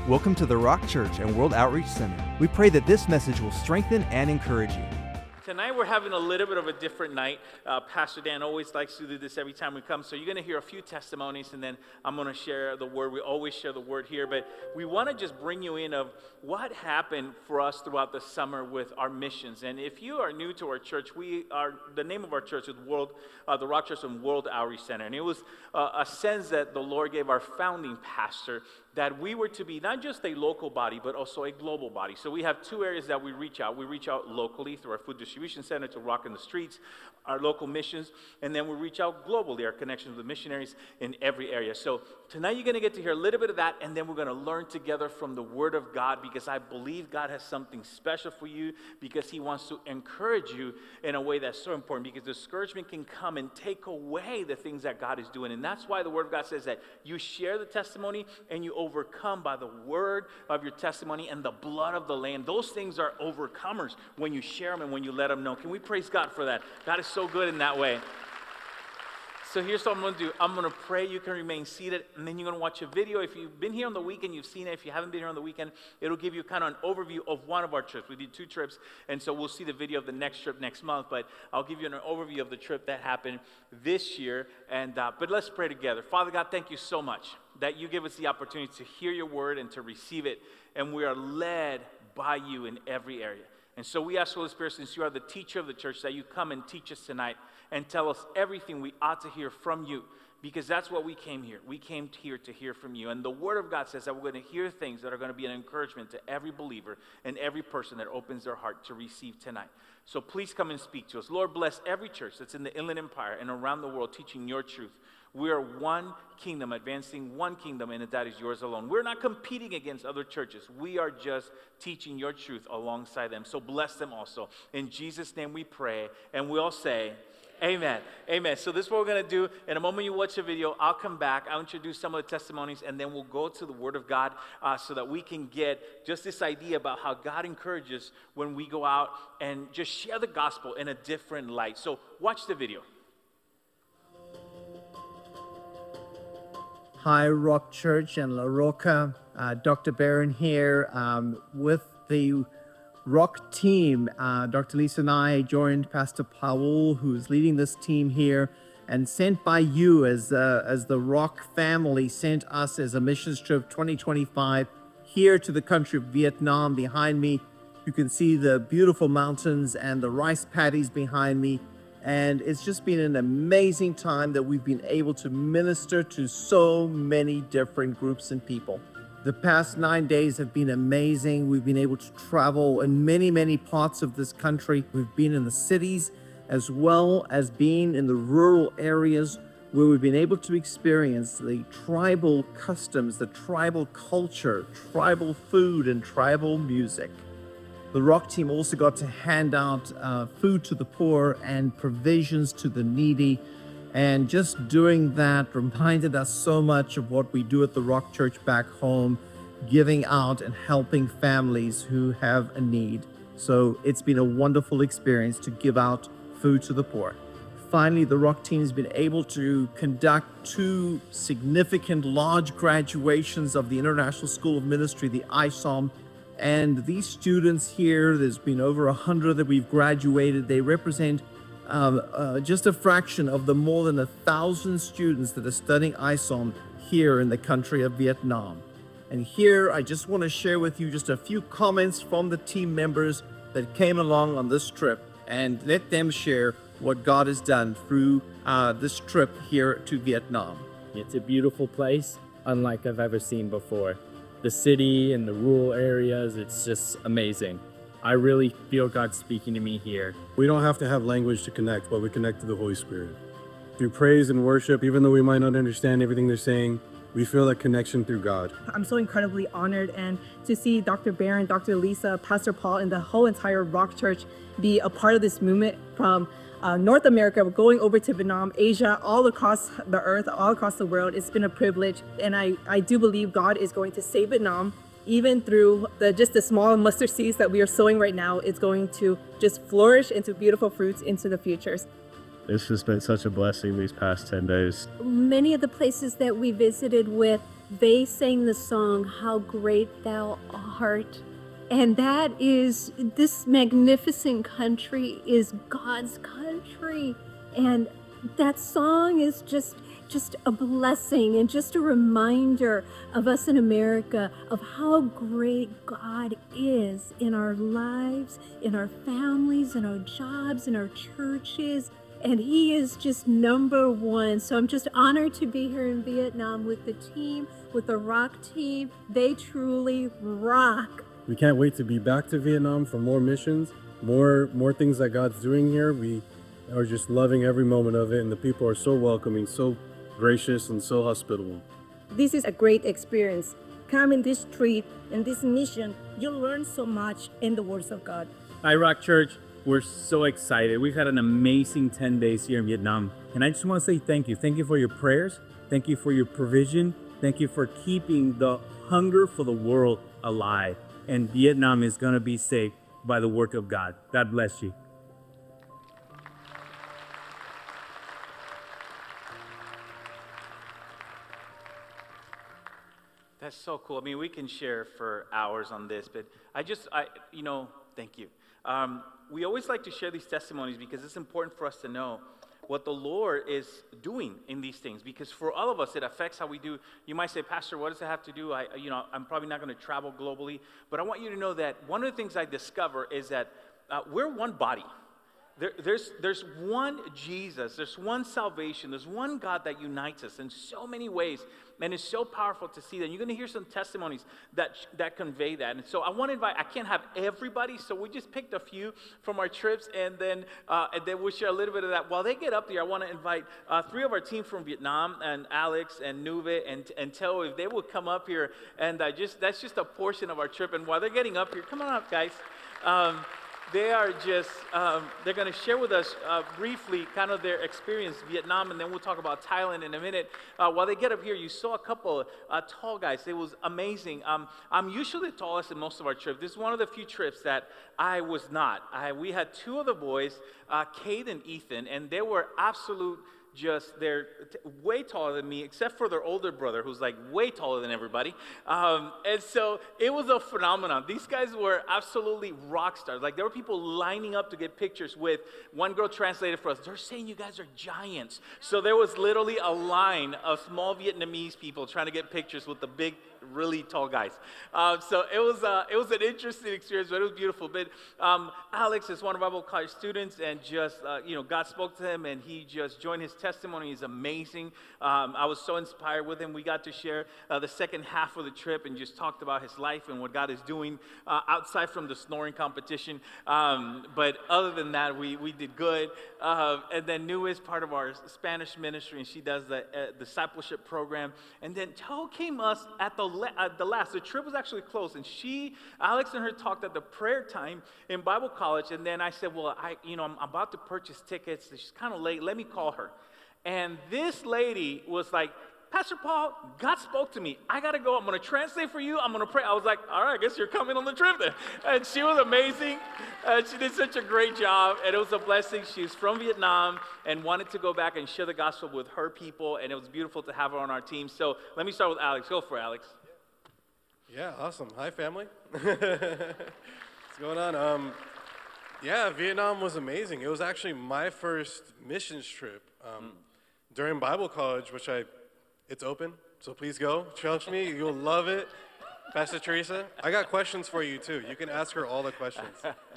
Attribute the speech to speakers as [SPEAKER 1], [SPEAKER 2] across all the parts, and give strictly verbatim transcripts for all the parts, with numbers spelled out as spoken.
[SPEAKER 1] Welcome to the Rock Church and World Outreach Center. We pray that this message will strengthen and encourage you.
[SPEAKER 2] Tonight we're having a little bit of a different night. Uh, Pastor Dan always likes to do this every time we come. So you're going to hear a few testimonies, and then I'm going to share the word. We always share the word here, but we want to just bring you in of what happened for us throughout the summer with our missions. And if you are new to our church, we are the name of our church is World, uh, the Rock Church and World Outreach Center, and it was uh, a sense that the Lord gave our founding pastor that we were to be not just a local body, but also a global body. So we have two areas that we reach out. We reach out locally through our food distribution center to Rock in the Streets, our local missions, and then we reach out globally, our connections with missionaries in every area. So tonight you're going to get to hear a little bit of that, and then we're going to learn together from the Word of God, because I believe God has something special for you, because He wants to encourage you in a way that's so important, because discouragement can come and take away the things that God is doing. And that's why the Word of God says that you share the testimony and you overcome by the word of your testimony and the blood of the Lamb. Those things are overcomers when you share them and when you let them know. Can we praise God for that? God is so good in that way. So here's what I'm going to do. I'm going to pray. You can remain seated, and then you're going to watch a video. If you've been here on the weekend, you've seen it. If you haven't been here on the weekend, it'll give you kind of an overview of one of our trips. We did two trips, and so we'll see the video of the next trip next month, but I'll give you an overview of the trip that happened this year. And uh, But let's pray together. Father God, thank you so much that you give us the opportunity to hear your word and to receive it, and we are led by you in every area. And so we ask, Holy Spirit, since you are the teacher of the church, that you come and teach us tonight and tell us everything we ought to hear from you, because that's what we came here. We came here to hear from you. And the Word of God says that we're going to hear things that are going to be an encouragement to every believer and every person that opens their heart to receive tonight. So please come and speak to us. Lord, bless every church that's in the Inland Empire and around the world teaching your truth. We are one kingdom, advancing one kingdom, and that is yours alone. We're not competing against other churches. We are just teaching your truth alongside them. So bless them also. In Jesus' name we pray, and we all say, amen. Amen. So this is what we're going to do. In a moment you watch the video, I'll come back. I'll introduce some of the testimonies, and then we'll go to the Word of God uh, so that we can get just this idea about how God encourages when we go out and just share the gospel in a different light. So watch the video.
[SPEAKER 3] Hi, Rock Church and La Roca. Uh, Doctor Barron here um, with the Rock team. Uh, Doctor Lisa and I joined Pastor Paul, who's leading this team here, and sent by you as, uh, as the Rock family sent us as a missions trip twenty twenty-five here to the country of Vietnam. Behind me, you can see the beautiful mountains and the rice paddies behind me. And it's just been an amazing time that we've been able to minister to so many different groups and people. The past nine days have been amazing. We've been able to travel in many, many parts of this country. We've been in the cities as well as being in the rural areas where we've been able to experience the tribal customs, the tribal culture, tribal food, and tribal music. The Rock team also got to hand out uh, food to the poor and provisions to the needy. And just doing that reminded us so much of what we do at the Rock Church back home, giving out and helping families who have a need. So it's been a wonderful experience to give out food to the poor. Finally, the Rock team has been able to conduct two significant large graduations of the International School of Ministry, the I S O M. And these students here, there's been over a hundred that we've graduated. They represent um, uh, just a fraction of the more than a thousand students that are studying I S O M here in the country of Vietnam. And here, I just want to share with you just a few comments from the team members that came along on this trip, and let them share what God has done through uh, this trip here to Vietnam.
[SPEAKER 4] It's a beautiful place, unlike I've ever seen before. The city and the rural areas, it's just amazing. I really feel God speaking to me here.
[SPEAKER 5] We don't have to have language to connect, but we connect to the Holy Spirit. Through praise and worship, even though we might not understand everything they're saying, we feel that connection through God.
[SPEAKER 6] I'm so incredibly honored, and to see Doctor Barron, Doctor Lisa, Pastor Paul, and the whole entire Rock Church be a part of this movement from uh, North America, going over to Vietnam, Asia, all across the earth, all across the world. It's been a privilege, and I, I do believe God is going to save Vietnam, even through the just the small mustard seeds that we are sowing right now. It's going to just flourish into beautiful fruits into the future.
[SPEAKER 7] It's just been such a blessing these past ten days.
[SPEAKER 8] Many of the places that we visited with
[SPEAKER 7] they sang the song, How Great Thou Art. And that is, this magnificent country is God's country. And that song is just, just a blessing and just a reminder of us in America of how great God is in our lives, in our families, in our jobs, in our churches. And he is just number one. So I'm just honored to be here in Vietnam with the team, with the rock team. They truly rock.
[SPEAKER 5] We can't wait to be back to Vietnam for more missions, more more things that God's doing here. We are just loving every moment of it, and the people are so welcoming, so gracious, and so hospitable.
[SPEAKER 8] This is a great experience. Come in this trip and this mission, you'll learn so much in the words of God.
[SPEAKER 4] Hi, Rock Church. We're so excited. We've had an amazing ten days here in Vietnam. And I just want to say thank you. Thank you for your prayers. Thank you for your provision. Thank you for keeping the hunger for the world alive. And Vietnam is going to be saved by the work of God. God bless you.
[SPEAKER 2] That's so cool. I mean, we can share for hours on this, but I just, I, you know, thank you. Um, we always like to share these testimonies because it's important for us to know what the Lord is doing in these things, because for all of us, it affects how we do. You might say, Pastor, what does it have to do? I, you know, I'm probably not going to travel globally, but I want you to know that one of the things I discover is that uh, we're one body. There, there's, there's one Jesus, there's one salvation, there's one God that unites us in so many ways, and it's so powerful to see that. And you're going to hear some testimonies that, that convey that. And so I want to invite, I can't have everybody, so we just picked a few from our trips, and then, uh, and then we'll share a little bit of that. While they get up there, I want to invite uh, three of our team from Vietnam, and Alex and Nuve and, and Teo, if they would come up here, and uh, just that's just a portion of our trip. And while they're getting up here, come on up, guys. Um, They are just, um, they're going to share with us uh, briefly kind of their experience in Vietnam, and then we'll talk about Thailand in a minute. Uh, while they get up here, you saw a couple uh, tall guys. It was amazing. Um, I'm usually the tallest in most of our trips. This is one of the few trips that I was not. I, we had two of the boys, uh, Cade and Ethan, and they were absolute just, they're t- way taller than me, except for their older brother, who's like way taller than everybody. Um, and so it was a phenomenon. These guys were absolutely rock stars. Like, there were people lining up to get pictures with. One girl translated for us, they're saying you guys are giants. So there was literally a line of small Vietnamese people trying to get pictures with the big, really tall guys. Uh, so it was uh, it was an interesting experience, but it was beautiful. But um, Alex is one of our Bible college students, and just, uh, you know, God spoke to him, and he just joined his testimony. Is amazing. Um, I was so inspired with him. We got to share uh, the second half of the trip and just talked about his life and what God is doing uh, outside from the snoring competition. Um, but other than that, we, we did good. Uh, and then New is part of our Spanish ministry, and she does the uh, discipleship program. And then Toe came us at the at the last. The trip was actually closed, and she, Alex and her talked at the prayer time in Bible college. And then I said, well, I, you know, I'm about to purchase tickets. She's kind of late. Let me call her. And this lady was like, Pastor Paul, God spoke to me. I got to go. I'm going to translate for you. I'm going to pray. I was like, all right, I guess you're coming on the trip then. And she was amazing. Uh, she did such a great job, and it was a blessing. She's from Vietnam and wanted to go back and share the gospel with her people, and it was beautiful to have her on our team. So let me start with Alex. Go for it, Alex.
[SPEAKER 9] Yeah, awesome. Hi, family. What's going on? Um, yeah, Vietnam was amazing. It was actually my first missions trip um, mm. during Bible college, which I, it's open, so please go. Trust me, you'll love it. Pastor Teresa, I got questions for you too. You can ask her all the questions.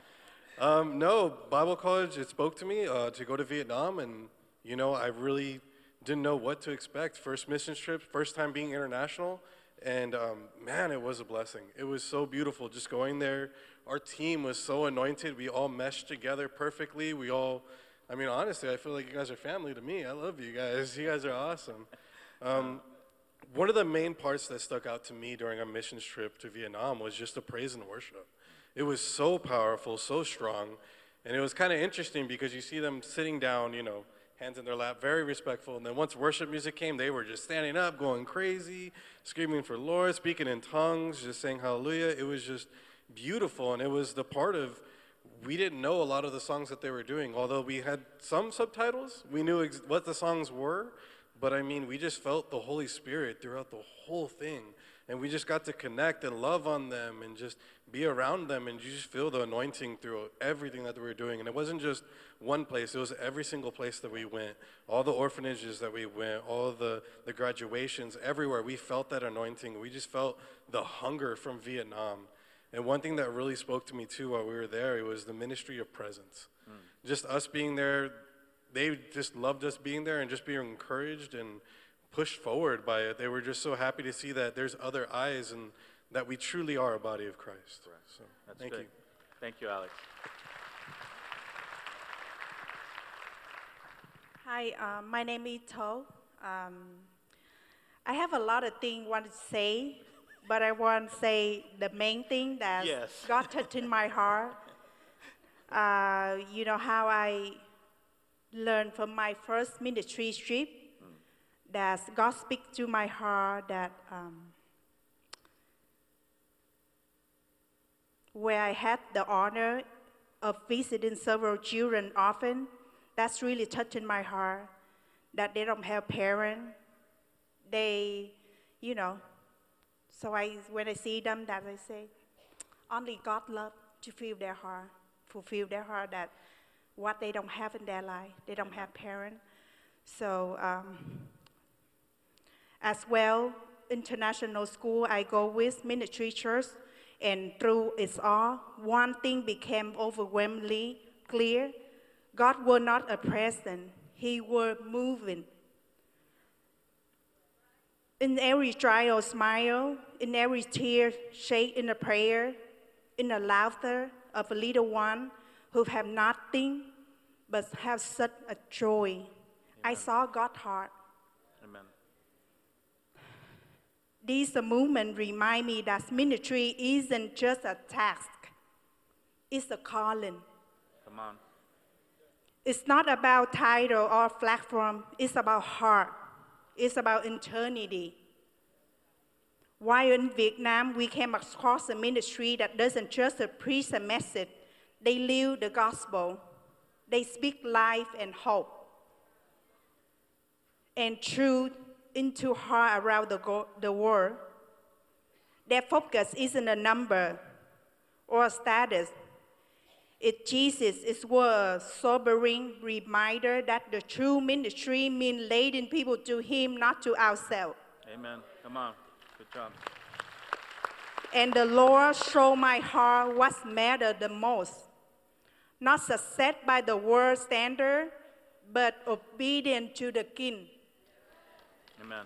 [SPEAKER 9] Um, no, Bible college, it spoke to me uh, to go to Vietnam, and, you know, I really didn't know what to expect. First missions trip, first time being international. And um, man, it was a blessing. It was so beautiful just going there. Our team was so anointed. We all meshed together perfectly. We all, I mean, honestly, I feel like you guys are family to me. I love you guys. You guys are awesome. Um, one of the main parts that stuck out to me during our missions trip to Vietnam was just the praise and worship. It was so powerful, so strong. And it was kind of interesting because you see them sitting down, you know, hands in their lap, very respectful. And then once worship music came, they were just standing up, going crazy, screaming for Lord, speaking in tongues, just saying hallelujah. It was just beautiful. And it was the part of, we didn't know a lot of the songs that they were doing. Although we had some subtitles, we knew ex- what the songs were, but I mean, we just felt the Holy Spirit throughout the whole thing. And we just got to connect and love on them and just be around them, and you just feel the anointing through everything that we were doing. And it wasn't just one place, it was every single place that we went, all the orphanages that we went, all the, the graduations, everywhere. We felt that anointing. We just felt the hunger from Vietnam. And one thing that really spoke to me too while we were there, it was the ministry of presence. Mm. Just us being there, they just loved us being there and just being encouraged and pushed forward by it. They were just so happy to see that there's other eyes and that we truly are a body of Christ.
[SPEAKER 2] Right.
[SPEAKER 9] So,
[SPEAKER 2] That's
[SPEAKER 9] thank
[SPEAKER 2] good.
[SPEAKER 9] you.
[SPEAKER 2] Thank you, Alex.
[SPEAKER 10] Hi, uh, my name is To. Um, I have a lot of things I want to say, but I want to say the main thing that
[SPEAKER 2] Yes.
[SPEAKER 10] God touched in my heart. Uh, you know how I learned from my first ministry trip that God speaks to my heart that um, where I had the honor of visiting several children often, that's really touching my heart, that they don't have parents. They, you know, so I, when I see them, that I say, only God loves to fill their heart, fulfill their heart that what they don't have in their life, they don't have parents. So, um, as well, international school, I go with ministry church, and through it all, one thing became overwhelmingly clear. God was not a present, He was moving. In every trial, smile, in every tear, shake in a prayer, in the laughter of a little one who have nothing but have such a joy. Amen. I saw God's heart.
[SPEAKER 2] Amen.
[SPEAKER 10] These movements remind me that ministry isn't just a task, it's a calling.
[SPEAKER 2] Come on.
[SPEAKER 10] It's not about title or platform, it's about heart. It's about eternity. While in Vietnam, we came across a ministry that doesn't just preach a message, they live the gospel. They speak life and hope and truth into heart around the, go- the world. Their focus isn't a number or a status. It Jesus is a sobering reminder that the true ministry means leading people to Him, not to ourselves.
[SPEAKER 2] Amen. Come on. Good job.
[SPEAKER 10] And the Lord showed my heart what mattered the most. Not success by the world standard, but obedience to the King.
[SPEAKER 2] Amen.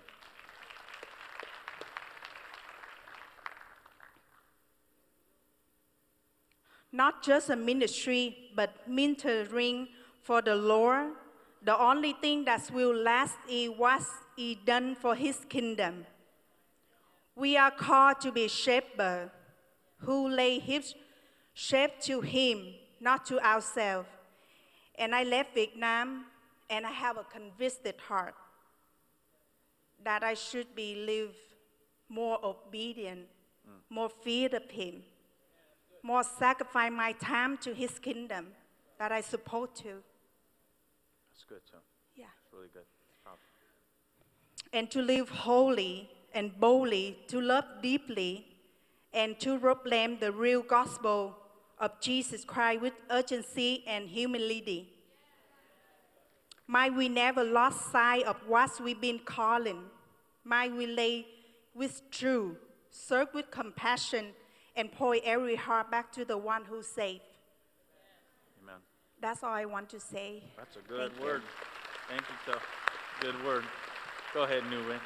[SPEAKER 10] Not just a ministry, but mentoring for the Lord. The only thing that will last is what is done for His kingdom. We are called to be shepherds who lay His sheep to Him, not to ourselves. And I left Vietnam, and I have a convicted heart that I should be live more obedient, mm. more fear of Him, more sacrifice my time to His kingdom that I supposed to.
[SPEAKER 2] That's good, so.
[SPEAKER 10] Yeah.
[SPEAKER 2] That's really good. Powerful.
[SPEAKER 10] And to live holy and boldly, to love deeply, and to proclaim the real gospel of Jesus Christ with urgency and humility. Might we never lost sight of what we've been calling. Might we lay with truth, serve with compassion, and point every heart back to the one who saved.
[SPEAKER 2] Amen.
[SPEAKER 10] That's all I want to say.
[SPEAKER 2] That's a good
[SPEAKER 10] Thank
[SPEAKER 2] word.
[SPEAKER 10] You.
[SPEAKER 2] Thank you, Phil. Good word. Go ahead, Neway.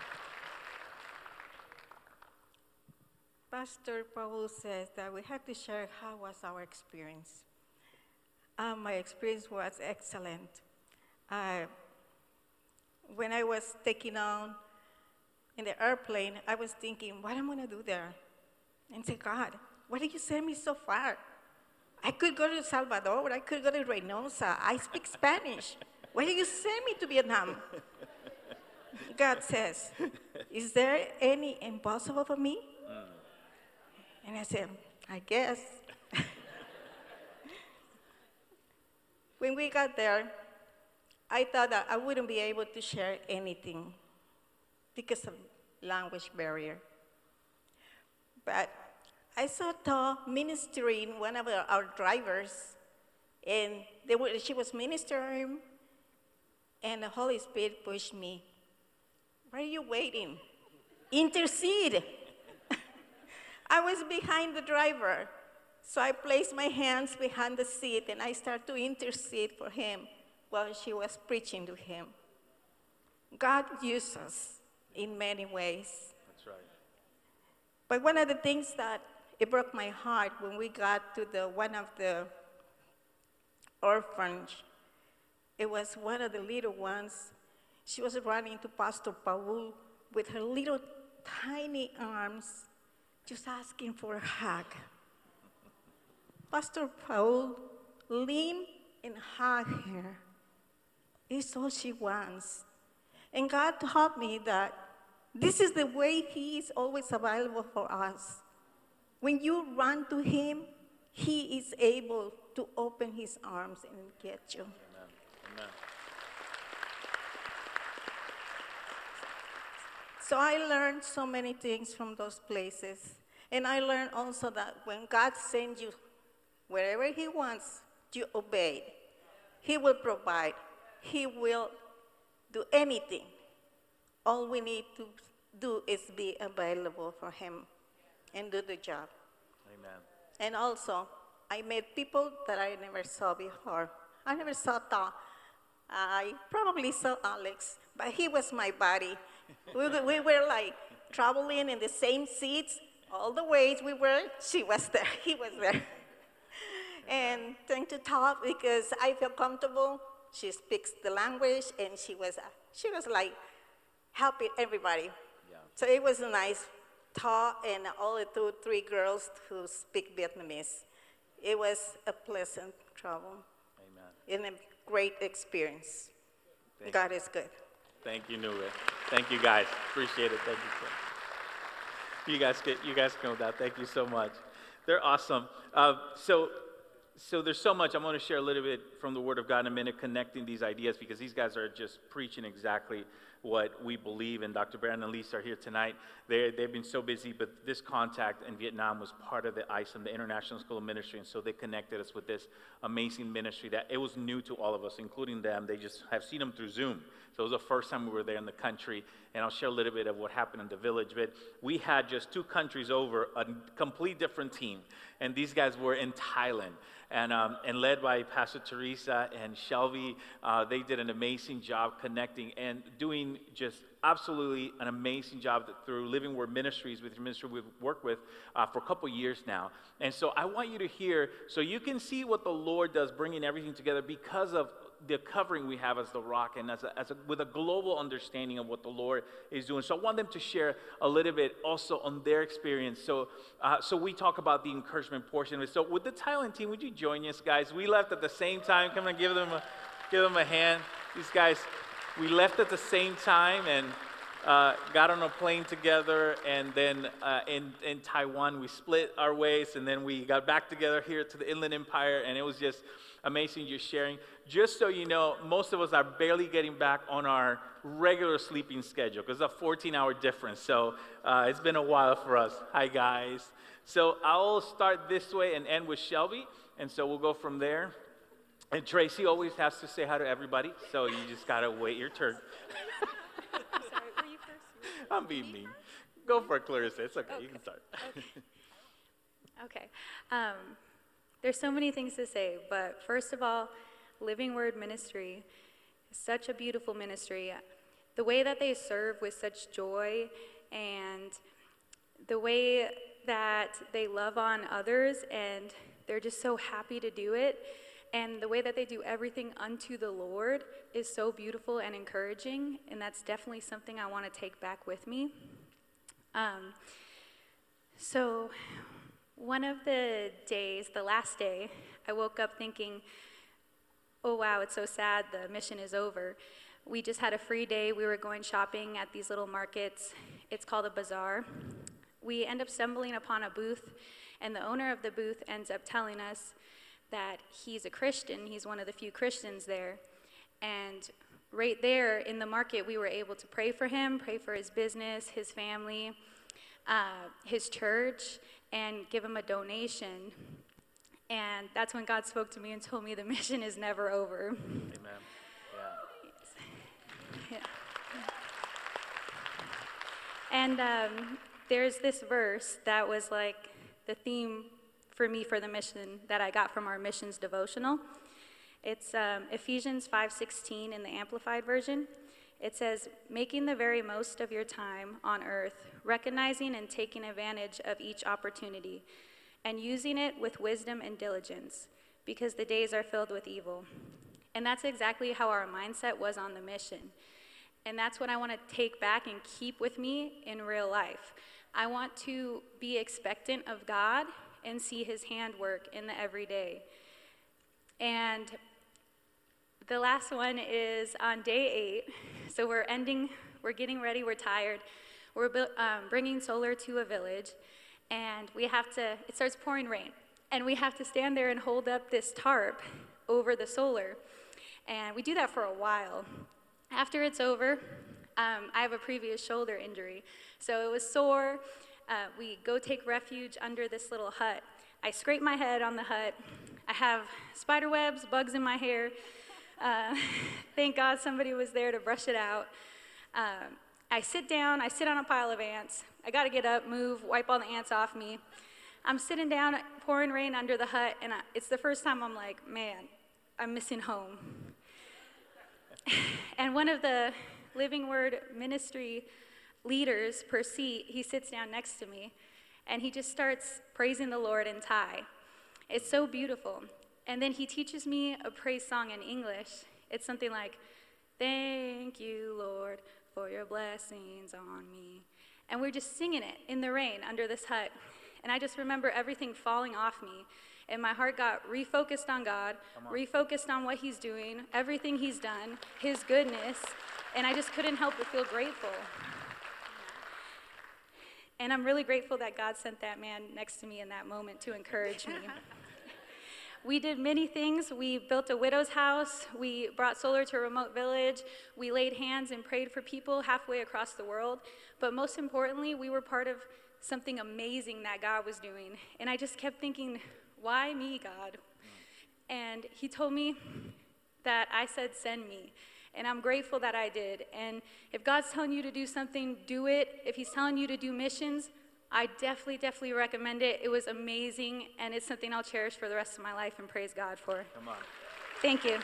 [SPEAKER 11] Pastor Paul says that we have to share how was our experience. Um, my experience was excellent. Uh, when I was taking on in the airplane, I was thinking, what am I going to do there? And say, God, why did you send me so far? I could go to Salvador, I could go to Reynosa. I speak Spanish. Why did you send me to Vietnam? God says, is there any impossible for me? Mm. And I said, I guess. When we got there, I thought that I wouldn't be able to share anything because of language barrier. But I saw Tao ministering one of our, our drivers, and they were, she was ministering, and the Holy Spirit pushed me. Why are you waiting? Intercede. I was behind the driver, so I placed my hands behind the seat, and I started to intercede for him while she was preaching to him. God uses us in many ways.
[SPEAKER 2] That's right.
[SPEAKER 11] But one of the things that it broke my heart when we got to the one of the orphans, it was one of the little ones. She was running to Pastor Paul with her little tiny arms, just asking for a hug. Pastor Paul leaned and hugged her. It's all she wants. And God taught me that this is the way He is always available for us. When you run to Him, He is able to open His arms and get you.
[SPEAKER 2] Amen. Amen.
[SPEAKER 11] So I learned so many things from those places. And I learned also that when God sends you wherever He wants, you obey. He will provide. He will do anything. All we need to do is be available for Him and do the job.
[SPEAKER 2] Amen.
[SPEAKER 11] And also, I met people that I never saw before. I never saw Tom. I probably saw Alex, but he was my buddy. we, we were like traveling in the same seats all the ways we were. She was there. He was there. And trying to talk because I feel comfortable. She speaks the language, and she was she was like helping everybody.
[SPEAKER 2] Yeah.
[SPEAKER 11] So it was a nice talk, and all the two, three girls who speak Vietnamese. It was a pleasant travel.
[SPEAKER 2] Amen.
[SPEAKER 11] And a great experience.
[SPEAKER 2] Thank
[SPEAKER 11] God
[SPEAKER 2] you.
[SPEAKER 11] is good.
[SPEAKER 2] Thank you, Nure. Thank you, guys. Appreciate it. Thank you so much. You guys get you guys come with that. Thank you so much. They're awesome. Uh, so. So there's so much. I'm going to share a little bit from the Word of God in a minute, connecting these ideas, because these guys are just preaching exactly what we believe. And Doctor Baron and Lisa are here tonight. They, they've been so busy, but this contact in Vietnam was part of the I S O M, the International School of Ministry, and so they connected us with this amazing ministry that it was new to all of us, including them. They just have seen them through Zoom. So it was the first time we were there in the country, and I'll share a little bit of what happened in the village. But we had just two countries over, a complete different team, and these guys were in Thailand. And, um, and led by Pastor Teresa and Shelby, uh, they did an amazing job connecting and doing just absolutely an amazing job through Living Word Ministries, with your ministry we've worked with uh, for a couple years now. And so I want you to hear, so you can see what the Lord does, bringing everything together because of the covering we have as the Rock, and as a, as a, with a global understanding of what the Lord is doing. So I want them to share a little bit also on their experience. So uh, so we talk about the encouragement portion of it. So with the Thailand team, would you join us, guys? We left at the same time. Come and give them a, give them a hand. These guys, we left at the same time and uh, got on a plane together, and then uh, in, in Taiwan, we split our ways, and then we got back together here to the Inland Empire, and it was just amazing just sharing. Just so you know, most of us are barely getting back on our regular sleeping schedule because it's a fourteen hour difference. So uh, it's been a while for us. Hi, guys. So I'll start this way and end with Shelby, and so we'll go from there. And Tracy always has to say hi to everybody, so you just got to wait your turn.
[SPEAKER 12] I'm sorry, were you first?
[SPEAKER 2] I'm being mean. Go for it, Clarissa. It's okay.
[SPEAKER 12] okay.
[SPEAKER 2] You can start.
[SPEAKER 12] Okay. okay. Um, there's so many things to say, but first of all, Living Word Ministry is such a beautiful ministry. The way that they serve with such joy, and the way that they love on others, and they're just so happy to do it, and the way that they do everything unto the Lord is so beautiful and encouraging, and that's definitely something I want to take back with me. Um, so one of the days, the last day, I woke up thinking, oh wow, it's so sad, the mission is over. We just had a free day. We were going shopping at these little markets. It's called a bazaar. We end up stumbling upon a booth, and the owner of the booth ends up telling us that he's a Christian. He's one of the few Christians there. And right there in the market, we were able to pray for him, pray for his business, his family, uh, his church, and give him a donation. And that's when God spoke to me and told me the mission is never over.
[SPEAKER 2] Amen. Yeah.
[SPEAKER 12] Yeah. And um, there's this verse that was like the theme for me for the mission that I got from our missions devotional. It's um, Ephesians five sixteen in the Amplified Version. It says, making the very most of your time on earth, recognizing and taking advantage of each opportunity, and using it with wisdom and diligence, because the days are filled with evil. And that's exactly how our mindset was on the mission. And that's what I want to take back and keep with me in real life. I want to be expectant of God and see his handwork in the everyday. And the last one is on day eight. So we're ending, we're getting ready, we're tired. We're um, bringing solar to a village, and we have to, it starts pouring rain, and we have to stand there and hold up this tarp over the solar. And we do that for a while. After it's over, um, I have a previous shoulder injury, so it was sore. Uh, we go take refuge under this little hut. I scrape my head on the hut. I have spider webs, bugs in my hair. Uh, thank God somebody was there to brush it out. Um, I sit down, I sit on a pile of ants. I gotta get up, move, wipe all the ants off me. I'm sitting down, pouring rain under the hut, and I, it's the first time I'm like, man, I'm missing home. And one of the Living Word ministry leaders per seat, he sits down next to me, and he just starts praising the Lord in Thai. It's so beautiful. And then he teaches me a praise song in English. It's something like, thank you, Lord, for your blessings on me. And we're just singing it in the rain under this hut. And I just remember everything falling off me. And my heart got refocused on God, on. refocused on what he's doing, everything he's done, his goodness. And I just couldn't help but feel grateful. And I'm really grateful that God sent that man next to me in that moment to encourage me. We did many things. We built a widow's house. We brought solar to a remote village. We laid hands and prayed for people halfway across the world. But most importantly, we were part of something amazing that God was doing. And I just kept thinking, why me, God? And he told me that I said, send me. And I'm grateful that I did. And if God's telling you to do something, do it. If he's telling you to do missions, I definitely, definitely recommend it. It was amazing, and it's something I'll cherish for the rest of my life and praise God for.
[SPEAKER 2] Come on.
[SPEAKER 12] Thank you.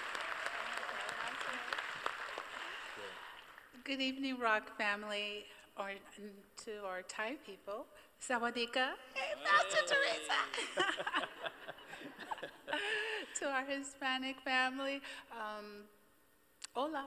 [SPEAKER 13] Good evening, Rock family, or to our Thai people. Sawadika. Hey, Pastor Teresa. To our Hispanic family, um, hola.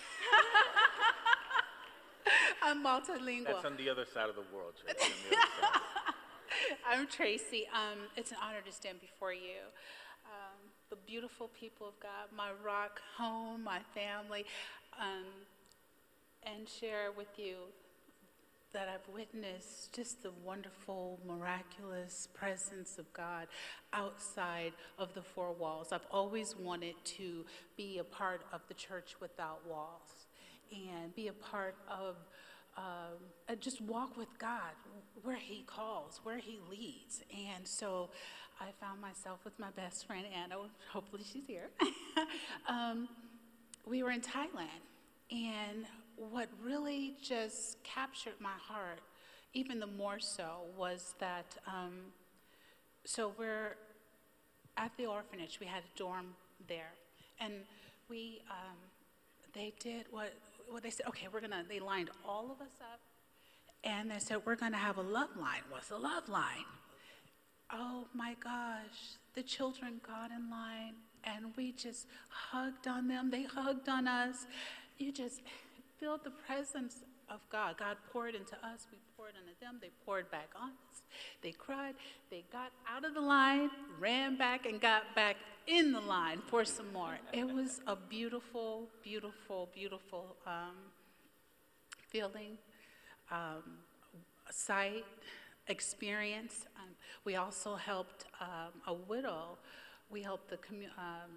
[SPEAKER 13] I'm multilingual.
[SPEAKER 2] That's on the other side of the world, Tracy. On the other side.
[SPEAKER 13] I'm Tracy. Um, it's an honor to stand before you. Um, the beautiful people of God, my rock home, my family, um, and share with you that I've witnessed just the wonderful, miraculous presence of God outside of the four walls. I've always wanted to be a part of the church without walls and be a part of, um, uh, just walk with God where he calls, where he leads. And so I found myself with my best friend, Anna, hopefully she's here. um, we were in Thailand, and what really just captured my heart, even the more so, was that, um, so we're at the orphanage. We had a dorm there, and we, um, they did what, what they said, okay, we're gonna, they lined all of us up, and they said, we're gonna have a love line. What's a love line? Oh my gosh, the children got in line, and we just hugged on them. They hugged on us. You just feel the presence of God. God poured into us, we poured into them, they poured back on us. They cried, they got out of the line, ran back, and got back in the line for some more. It was a beautiful, beautiful, beautiful um, feeling, um, sight, experience. Um, we also helped um, a widow. We helped the commu- um,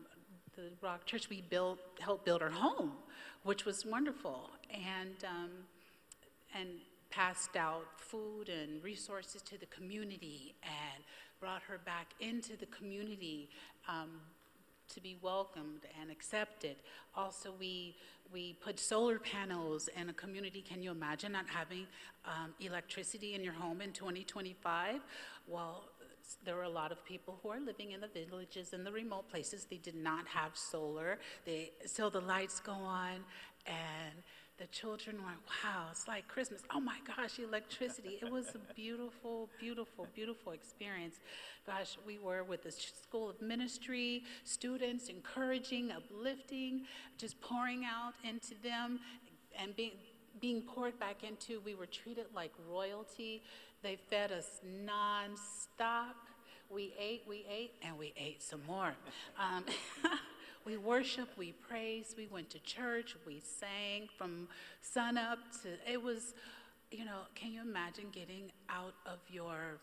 [SPEAKER 13] the Rock Church, we built, helped build her home, which was wonderful, and um, and passed out food and resources to the community, and brought her back into the community um, to be welcomed and accepted. Also, we we put solar panels in a community. Can you imagine not having um, electricity in your home in twenty twenty-five? Well, there were a lot of people who are living in the villages and the remote places. They did not have solar. They, so the lights go on, and the children were, wow, it's like Christmas. Oh my gosh, electricity. It was a beautiful, beautiful, beautiful experience. Gosh, we were with the School of Ministry, students encouraging, uplifting, just pouring out into them and being, being poured back into. We were treated like royalty. They fed us nonstop. We ate, we ate, and we ate some more. Um, we worshiped, we praised, we went to church, we sang from sun up to, it was, you know, can you imagine getting out of your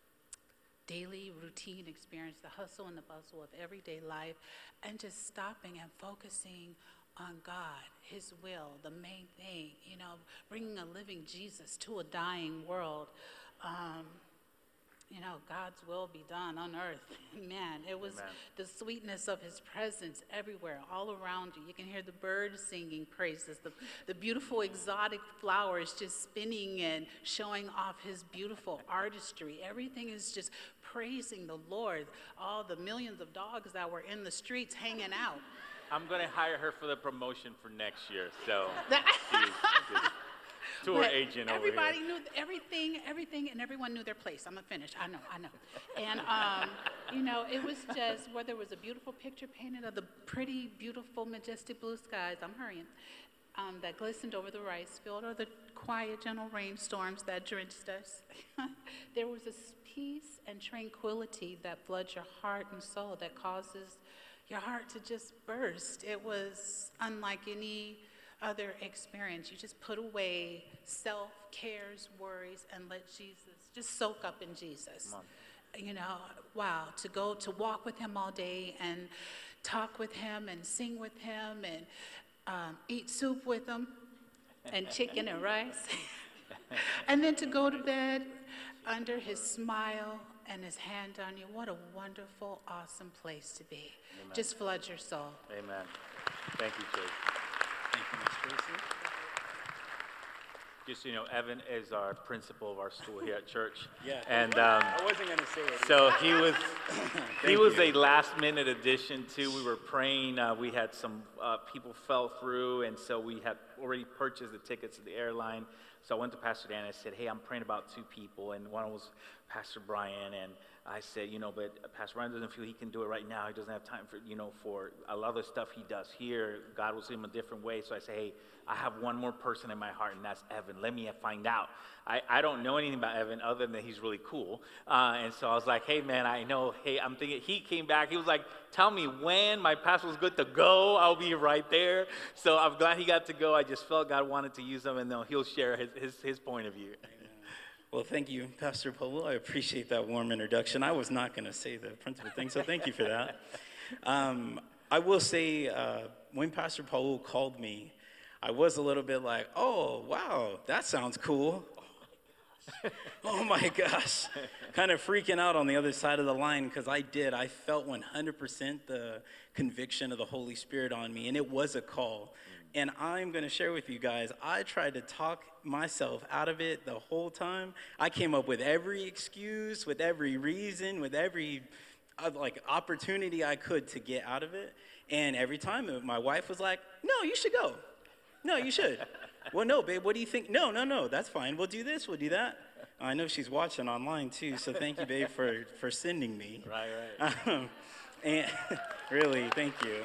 [SPEAKER 13] daily routine experience, the hustle and the bustle of everyday life, and just stopping and focusing on God, His will, the main thing, you know, bringing a living Jesus to a dying world. Um, you know, God's will be done on earth. Man, it was Amen. The sweetness of His presence everywhere, all around you. You can hear the birds singing praises, the, the beautiful exotic flowers just spinning and showing off His beautiful artistry. Everything is just praising the Lord. All the millions of dogs that were in the streets hanging out.
[SPEAKER 2] I'm going to hire her for the promotion for next year, so she's just tour
[SPEAKER 13] But
[SPEAKER 2] agent over
[SPEAKER 13] everybody
[SPEAKER 2] here.
[SPEAKER 13] knew everything, everything, and everyone knew their place. I'm gonna finish. I know, I know. And um, you know, it was just whether it was a beautiful picture painted of the pretty, beautiful, majestic blue skies. I'm hurrying. Um, that glistened over the rice field, or the quiet, gentle rainstorms that drenched us. There was a peace and tranquility that floods your heart and soul, that causes your heart to just burst. It was unlike any other experience. You just put away self, cares, worries, and let Jesus just soak up in Jesus. You know, wow, to go to walk with Him all day and talk with Him and sing with Him and um, eat soup with Him and chicken and rice. And then to go to bed under His smile and His hand on you. What a wonderful, awesome place to be.
[SPEAKER 2] Amen.
[SPEAKER 13] Just flood your soul.
[SPEAKER 2] Amen. Thank you, Tracy.
[SPEAKER 14] Thank you, Miz Tracy.
[SPEAKER 2] Just so you know, Evan is our principal of our school here at church.
[SPEAKER 14] Yeah.
[SPEAKER 2] And um,
[SPEAKER 14] I wasn't going to say it.
[SPEAKER 2] so he was he
[SPEAKER 14] Thank
[SPEAKER 2] was
[SPEAKER 14] you.
[SPEAKER 2] a last minute addition too. We were praying. Uh, we had some uh, people fell through, and so we had already purchased the tickets to the airline. So I went to Pastor Dan and I said, hey, I'm praying about two people, and one was Pastor Brian, and I said, you know, but Pastor Brian doesn't feel he can do it right now. He doesn't have time for, you know, for a lot of the stuff he does here. God will see him a different way. So I say, hey, I have one more person in my heart, and that's Evan. Let me find out. I, I don't know anything about Evan other than he's really cool. Uh, and so I was like, hey, man, I know. Hey, I'm thinking, he came back. He was like, tell me when my pastor was good to go. I'll be right there. So I'm glad he got to go. I just felt God wanted to use him, and then he'll share his, his, his point of view.
[SPEAKER 14] Well, thank you, Pastor Paul. I appreciate that warm introduction. I was not going to say the principal thing, so thank you for that. Um, I will say, uh, when Pastor Paul called me, I was a little bit like, oh, wow, that sounds cool. Oh, my gosh. Kind of freaking out on the other side of the line, because I did. I felt one hundred percent the conviction of the Holy Spirit on me, and it was a call. And I'm going to share with you guys, I tried to talk myself out of it the whole time. I came up with every excuse, with every reason, with every uh, like opportunity I could to get out of it. And every time my wife was like, no, you should go. No, you should. Well, no, babe, what do you think? No, no, no, that's fine. We'll do this, we'll do that. I know she's watching online too, so thank you, babe, for, for sending me.
[SPEAKER 2] Right, right.
[SPEAKER 14] Um, and really, thank you.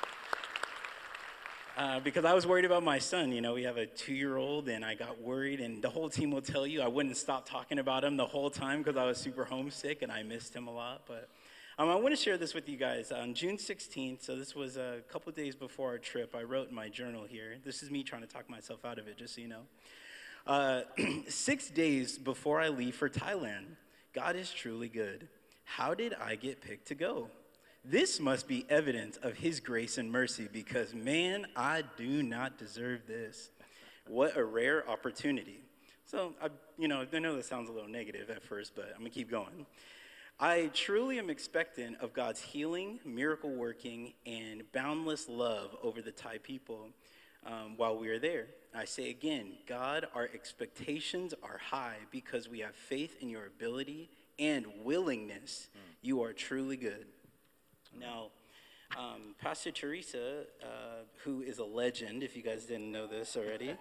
[SPEAKER 14] Uh, because I was worried about my son. You know, we have a two-year-old, and I got worried, and the whole team will tell you I wouldn't stop talking about him the whole time because I was super homesick, and I missed him a lot. But um, I want to share this with you guys. On June sixteenth, so this was a couple days before our trip, I wrote in my journal here. This is me trying to talk myself out of it, just so you know. Uh, six days before I leave for Thailand, God is truly good. How did I get picked to go? This must be evidence of his grace and mercy because, man, I do not deserve this. What a rare opportunity. So, I, you know, I know that sounds a little negative at first, but I'm going to keep going. I truly am expectant of God's healing, miracle working, and boundless love over the Thai people um, while we are there. I say again, God, our expectations are high because we have faith in your ability and willingness. Mm. You are truly good. Now, um, Pastor Teresa, uh, who is a legend, if you guys didn't know this already,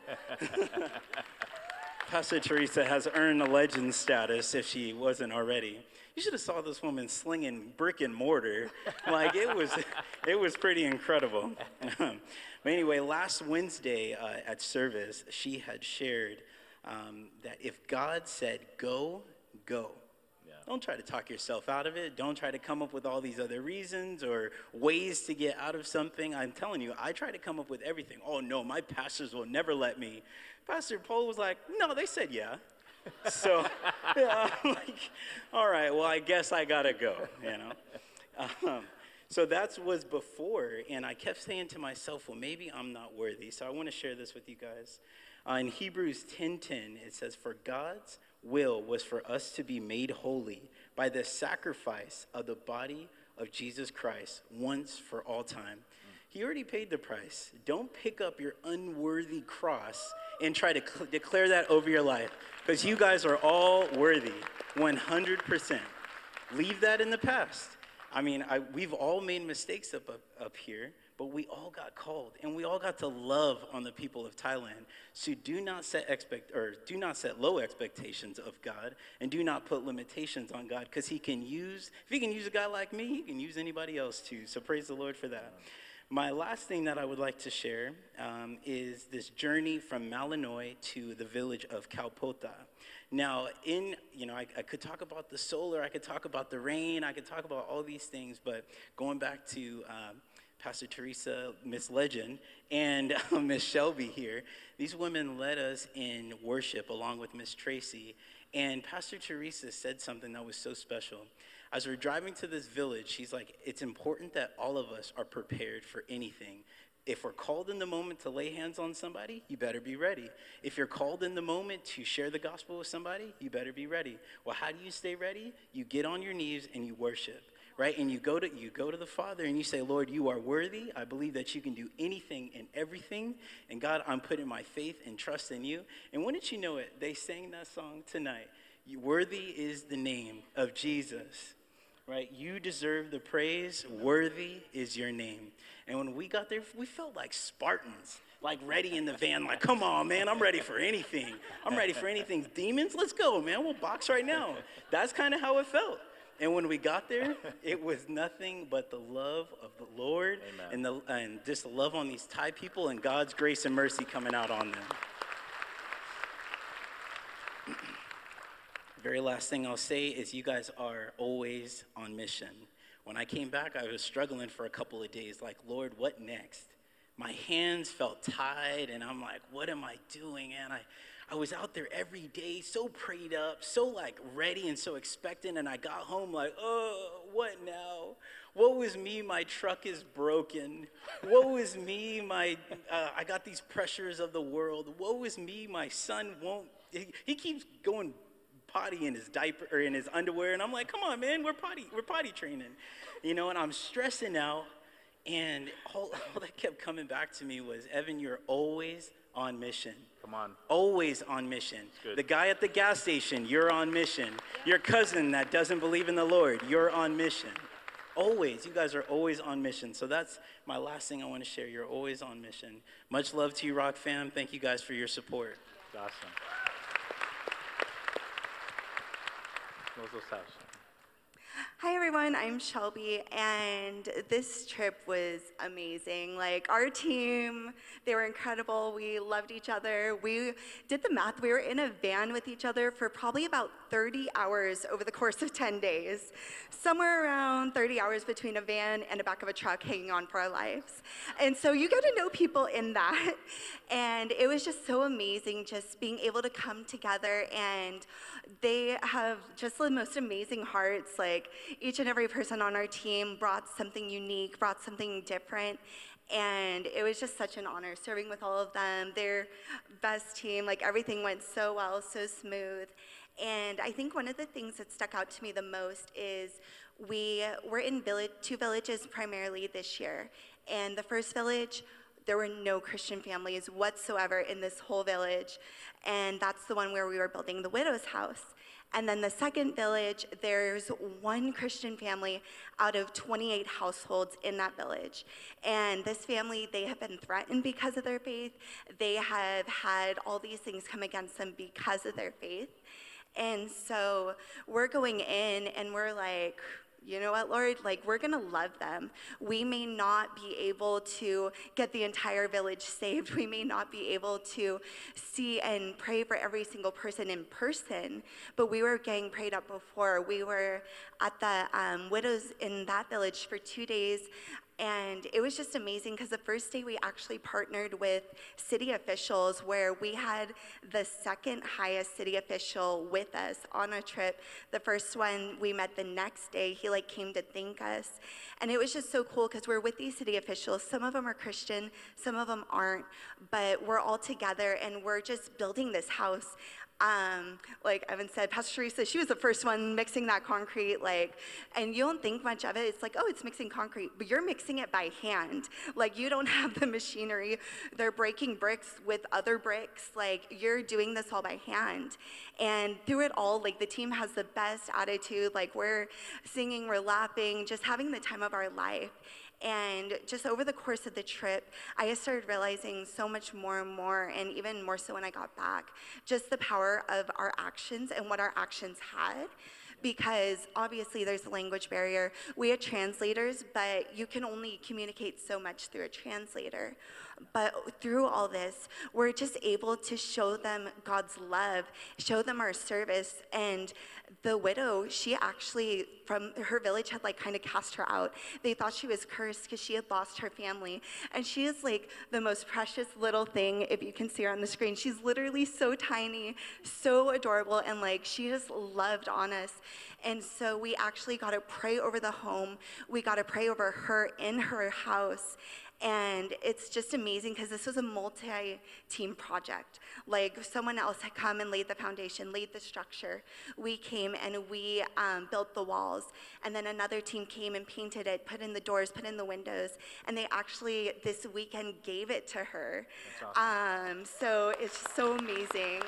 [SPEAKER 14] Pastor Teresa has earned a legend status if she wasn't already. You should have saw this woman slinging brick and mortar. Like, it was, it was pretty incredible. But anyway, last Wednesday uh, at service, she had shared um, that if God said, go, go. Don't try to talk yourself out of it. Don't try to come up with all these other reasons or ways to get out of something. I'm telling you, I try to come up with everything. Oh, no, my pastors will never let me. Pastor Paul was like, no, they said yeah. So, yeah, I'm like, all right, well, I guess I got to go, you know. Um, so that was before, and I kept saying to myself, well, maybe I'm not worthy. So I want to share this with you guys. Uh, in Hebrews ten ten, it says, for God's will was for us to be made holy by the sacrifice of the body of Jesus Christ once for all time. He already paid the price. Don't pick up your unworthy cross and try to cl- declare that over your life, because you guys are all worthy, one hundred percent. Leave that in the past. I mean, I, we've all made mistakes up, up up here, but we all got called, and we all got to love on the people of Thailand. So do not set expect or do not set low expectations of God, and do not put limitations on God, because He can use. If He can use a guy like me, He can use anybody else too. So praise the Lord for that. My last thing that I would like to share um, is this journey from Malinois to the village of Kalpota. Now, in, you know, I, I could talk about the solar, I could talk about the rain, I could talk about all these things, but going back to um, Pastor Teresa, Miss Legend, and uh, Miss Shelby here, these women led us in worship along with Miss Tracy, and Pastor Teresa said something that was so special. As we're driving to this village, she's like, it's important that all of us are prepared for anything. If we're called in the moment to lay hands on somebody, you better be ready. If you're called in the moment to share the gospel with somebody, you better be ready. Well, how do you stay ready? You get on your knees and you worship, right? And you go to you go to the Father and you say, Lord, you are worthy. I believe that you can do anything and everything. And God, I'm putting my faith and trust in you. And wouldn't you know it, they sang that song tonight. Worthy is the name of Jesus. Right? You deserve the praise. Worthy is your name. And when we got there, we felt like Spartans, like ready in the van, like, come on, man, I'm ready for anything. I'm ready for anything. Demons, let's go, man. We'll box right now. That's kind of how it felt. And when we got there, it was nothing but the love of the Lord and, the, and just the love on these Thai people and God's grace and mercy coming out on them. Very last thing I'll say is you guys are always on mission. When I came back, I was struggling for a couple of days, like, Lord, what next? My hands felt tied, and I'm like, what am I doing? And I, I was out there every day, so prayed up, so like ready and so expectant, and I got home like, oh, what now? Woe is me, my truck is broken. Woe is me, my uh, I got these pressures of the world. Woe is me, my son won't, he, he keeps going potty in his diaper or in his underwear, and I'm like, come on, man, we're potty, we're potty training, you know, and I'm stressing out, and all, all that kept coming back to me was, Evan, you're always on mission.
[SPEAKER 2] Come on.
[SPEAKER 14] Always on mission. The guy at the gas station, you're on mission. Your cousin that doesn't believe in the Lord, you're on mission. Always, you guys are always on mission. So that's my last thing I want to share. You're always on mission. Much love to you, Rock fam. Thank you guys for your support.
[SPEAKER 2] Awesome.
[SPEAKER 15] Hi everyone, I'm Shelby, and this trip was amazing. Like, our team, they were incredible. We loved each other. We did the math. We were in a van with each other for probably about thirty hours over the course of ten days. Somewhere around thirty hours between a van and the back of a truck hanging on for our lives. And so you get to know people in that. And it was just so amazing just being able to come together, and they have just the most amazing hearts. Like, each and every person on our team brought something unique, brought something different. And it was just such an honor serving with all of them. Their best team, like everything went so well, so smooth. And I think one of the things that stuck out to me the most is we were in village, two villages primarily this year. And the first village, there were no Christian families whatsoever in this whole village. And that's the one where we were building the widow's house. And then the second village, there's one Christian family out of twenty-eight households in that village. And this family, they have been threatened because of their faith. They have had all these things come against them because of their faith. And so we're going in and we're like, you know what, Lord, like we're gonna love them. We may not be able to get the entire village saved. We may not be able to see and pray for every single person in person, but we were getting prayed up before. We were at the um, widows in that village for two days. And it was just amazing because the first day we actually partnered with city officials where we had the second highest city official with us on a trip. The first one we met the next day, he like came to thank us. And it was just so cool because we're with these city officials. Some of them are Christian, some of them aren't, but we're all together and we're just building this house. Um, like Evan said, Pastor Teresa, she was the first one mixing that concrete, like, and you don't think much of it. It's like, oh, it's mixing concrete, but you're mixing it by hand. Like, you don't have the machinery. They're breaking bricks with other bricks. Like, you're doing this all by hand. And through it all, like, the team has the best attitude. Like, we're singing, we're laughing, just having the time of our life. And just over the course of the trip, I just started realizing so much more and more, and even more so when I got back, just the power of our actions and what our actions had. Because obviously there's a language barrier. We had translators, but you can only communicate so much through a translator. But through all this, we're just able to show them God's love, show them our service. And the widow, she actually, from her village, had like kind of cast her out. They thought she was cursed because she had lost her family. And she is like the most precious little thing, if you can see her on the screen. She's literally so tiny, so adorable, and like she just loved on us. And so we actually got to pray over the home. We got to pray over her in her house. And it's just amazing because this was a multi-team project. Like someone else had come and laid the foundation, laid the structure. We came and we um, built the walls. And then another team came and painted it, put in the doors, put in the windows. And they actually, this weekend, gave it to her. That's awesome. Um, so it's so amazing.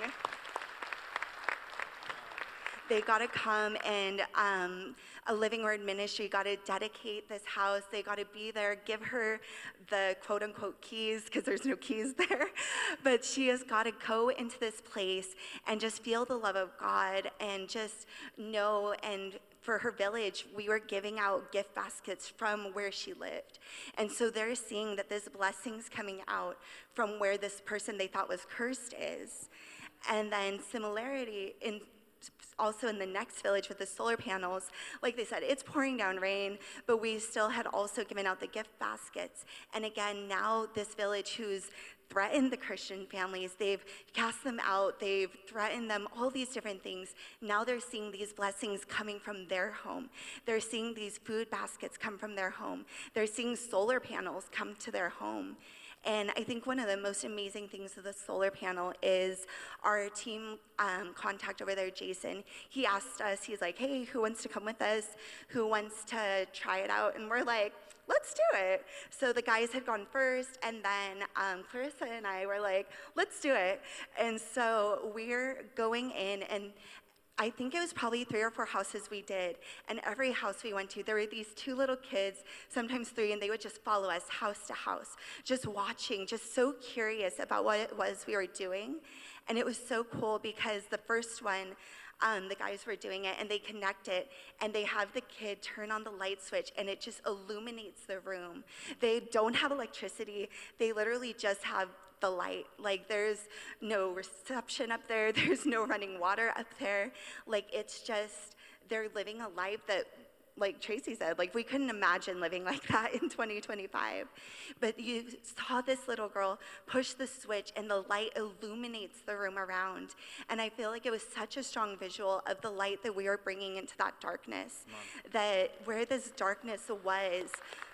[SPEAKER 15] They got to come and um, a Living Word ministry got to dedicate this house. They got to be there, give her the quote unquote keys, because there's no keys there. But she has got to go into this place and just feel the love of God and just know. And for her village, we were giving out gift baskets from where she lived. And so they're seeing that this blessing's coming out from where this person they thought was cursed is. And then similarity in also in the next village with the solar panels, like they said, it's pouring down rain, but we still had also given out the gift baskets. And again, now this village who's threatened the Christian families, they've cast them out, they've threatened them, all these different things. Now they're seeing these blessings coming from their home. They're seeing these food baskets come from their home. They're seeing solar panels come to their home. And I think one of the most amazing things of the solar panel is our team um, contact over there, Jason. He asked us, he's like, hey, who wants to come with us? Who wants to try it out? And we're like, let's do it. So the guys had gone first, and then um, Clarissa and I were like, let's do it. And so we're going in, and I think it was probably three or four houses we did, and every house we went to, there were these two little kids, sometimes three, and they would just follow us house to house, just watching, just so curious about what it was we were doing. And it was so cool because the first one, um, the guys were doing it, and they connect it, and they have the kid turn on the light switch, and it just illuminates the room. They don't have electricity. They literally just have the light. Like, there's no reception up there. There's no running water up there. Like, it's just, they're living a life that like Tracy said, like we couldn't imagine living like that in twenty twenty-five. But you saw this little girl push the switch and the light illuminates the room around. And I feel like it was such a strong visual of the light that we are bringing into that darkness. That where this darkness was,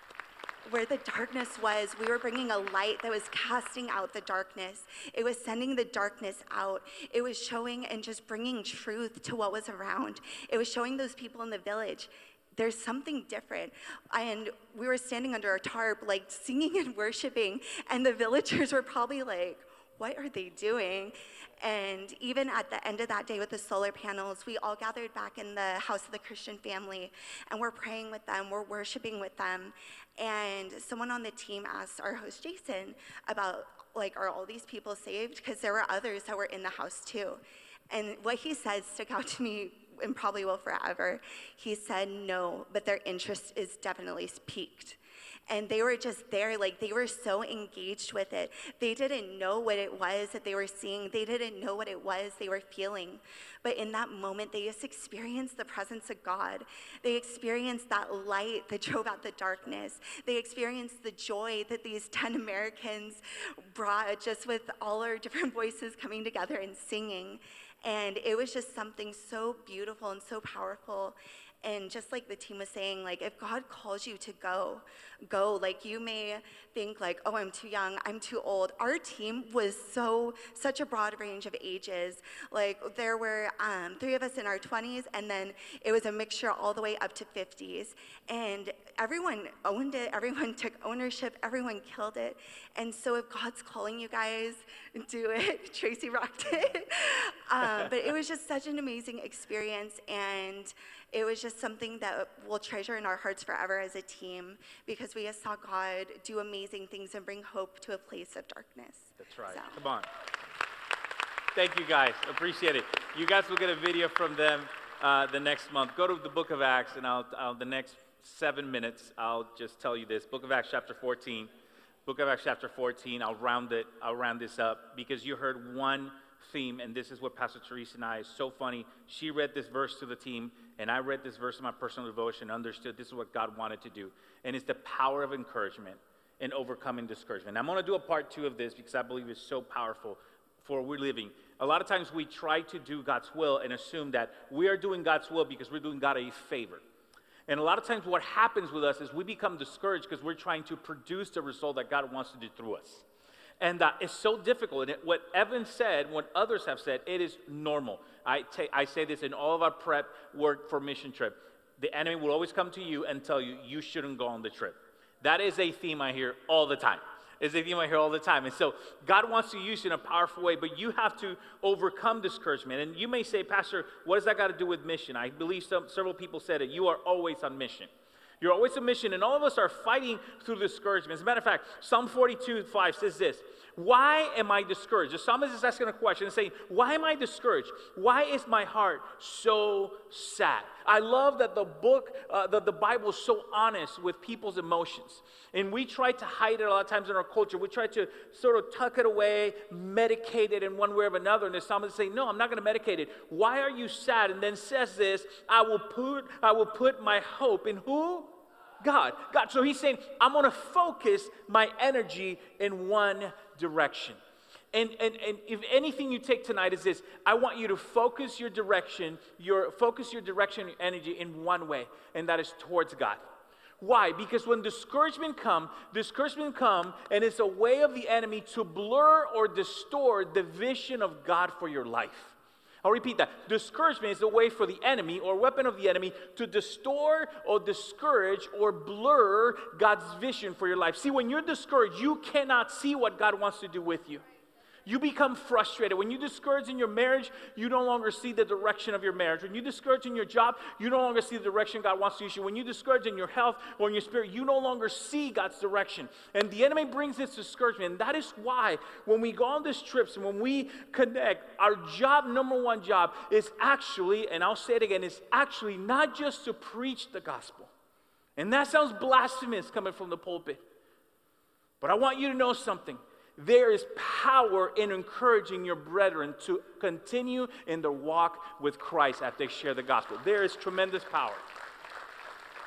[SPEAKER 15] where the darkness was, we were bringing a light that was casting out the darkness. It was sending the darkness out. It was showing and just bringing truth to what was around. It was showing those people in the village, there's something different. And we were standing under a tarp, like singing and worshiping, and the villagers were probably like, what are they doing? And even at the end of that day with the solar panels, we all gathered back in the house of the Christian family, and we're praying with them, we're worshiping with them. And someone on the team asked our host, Jason, about, like, are all these people saved? Because there were others that were in the house too. And what he said stuck out to me and probably will forever. He said, no, but their interest is definitely piqued. And they were just there, like they were so engaged with it. They didn't know what it was that they were seeing. They didn't know what it was they were feeling. But in that moment, they just experienced the presence of God. They experienced that light that drove out the darkness. They experienced the joy that these ten Americans brought, just with all our different voices coming together and singing. And it was just something so beautiful and so powerful. And just like the team was saying, like, if God calls you to go, go. Like, you may think like, oh, I'm too young, I'm too old. Our team was so, such a broad range of ages. Like, there were um, three of us in our twenties, and then it was a mixture all the way up to fifties. And everyone owned it, everyone took ownership, everyone killed it. And so if God's calling you guys, do it. Tracy rocked it. um, but it was just such an amazing experience, and it was just something that we'll treasure in our hearts forever as a team, because we saw God do amazing things and bring hope to a place of darkness.
[SPEAKER 2] That's right.
[SPEAKER 15] So.
[SPEAKER 2] Come on. Thank you, guys. Appreciate it. You guys will get a video from them uh, the next month. Go to the book of Acts, and I'll, I'll the next seven minutes, I'll just tell you this. Book of Acts chapter fourteen. Book of Acts chapter fourteen. I'll round it. I'll round this up because you heard one theme, and this is what Pastor Teresa and I is so funny. She read this verse to the team, and I read this verse in my personal devotion, understood this is what God wanted to do. And it's the power of encouragement in overcoming discouragement. I'm going to do a part two of this because I believe it's so powerful for we're living. A lot of times we try to do God's will and assume that we are doing God's will because we're doing God a favor. And a lot of times what happens with us is we become discouraged because we're trying to produce the result that God wants to do through us. And uh, it's so difficult. And it, what Evan said, what others have said, it is normal. I, ta- I say this in all of our prep work for mission trip. The enemy will always come to you and tell you, you shouldn't go on the trip. That is a theme I hear all the time. It's a theme I hear all the time. And so God wants to use you in a powerful way, but you have to overcome discouragement. And you may say, Pastor, what does that got to do with mission? I believe some, several people said it. You are always on mission. You're always on mission, and all of us are fighting through discouragement. As a matter of fact, Psalm forty-two, five says this, why am I discouraged? The psalmist is asking a question and saying, why am I discouraged? Why is my heart so sad? I love that the book, uh, that the Bible is so honest with people's emotions. And we try to hide it a lot of times in our culture. We try to sort of tuck it away, medicate it in one way or another. And the psalmist is saying, no, I'm not going to medicate it. Why are you sad? And then says this, I will put, I will put my hope in who? God. God. So he's saying, I'm going to focus my energy in one direction. And, and, and if anything you take tonight is this, I want you to focus your direction, your focus your direction, your energy in one way, and that is towards God. Why? Because when discouragement come, discouragement come, and it's a way of the enemy to blur or distort the vision of God for your life. I'll repeat that. Discouragement is a way for the enemy or weapon of the enemy to distort or discourage or blur God's vision for your life. See, when you're discouraged, you cannot see what God wants to do with you. You become frustrated. When you discourage in your marriage, you no longer see the direction of your marriage. When you discourage in your job, you no longer see the direction God wants to use you. When you discourage in your health or in your spirit, you no longer see God's direction. And the enemy brings this discouragement. And that is why when we go on these trips and when we connect, our job, number one job, is actually, and I'll say it again, is actually not just to preach the gospel. And that sounds blasphemous coming from the pulpit. But I want you to know something. There is power in encouraging your brethren to continue in their walk with Christ as they share the gospel. There is tremendous power.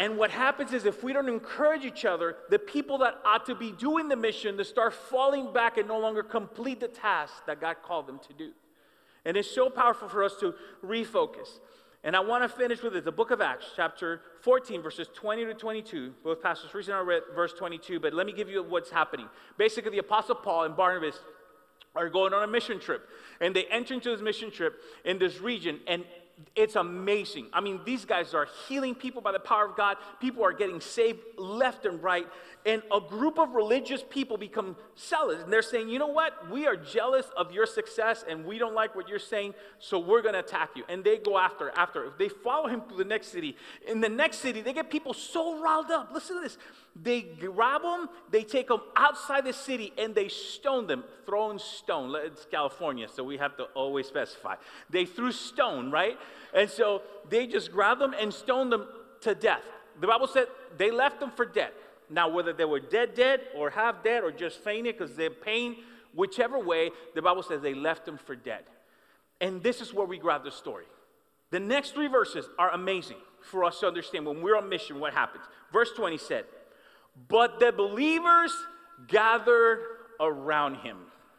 [SPEAKER 2] And what happens is if we don't encourage each other, the people that ought to be doing the mission, they start falling back and no longer complete the task that God called them to do. And it's so powerful for us to refocus. And I want to finish with it. The book of Acts, chapter fourteen, verses twenty to twenty-two. Both pastors recently read verse twenty-two, but let me give you what's happening. Basically, the Apostle Paul and Barnabas are going on a mission trip. And they enter into this mission trip in this region, and it's amazing. I mean, these guys are healing people by the power of God. People are getting saved left and right. And a group of religious people become zealous. And they're saying, you know what? We are jealous of your success and we don't like what you're saying, so we're going to attack you. And they go after, after. They follow him to the next city. In the next city, they get people so riled up. Listen to this. They grab them, they take them outside the city, and they stone them, throwing stone. It's California, so we have to always specify. They threw stone, right? And so they just grabbed them and stoned them to death. The Bible said they left them for dead. Now, whether they were dead, dead, or half dead, or just fainted because they're pain, whichever way, the Bible says they left them for dead. And this is where we grab the story. The next three verses are amazing for us to understand when we're on mission what happens. Verse twenty said, but the believers gathered around him.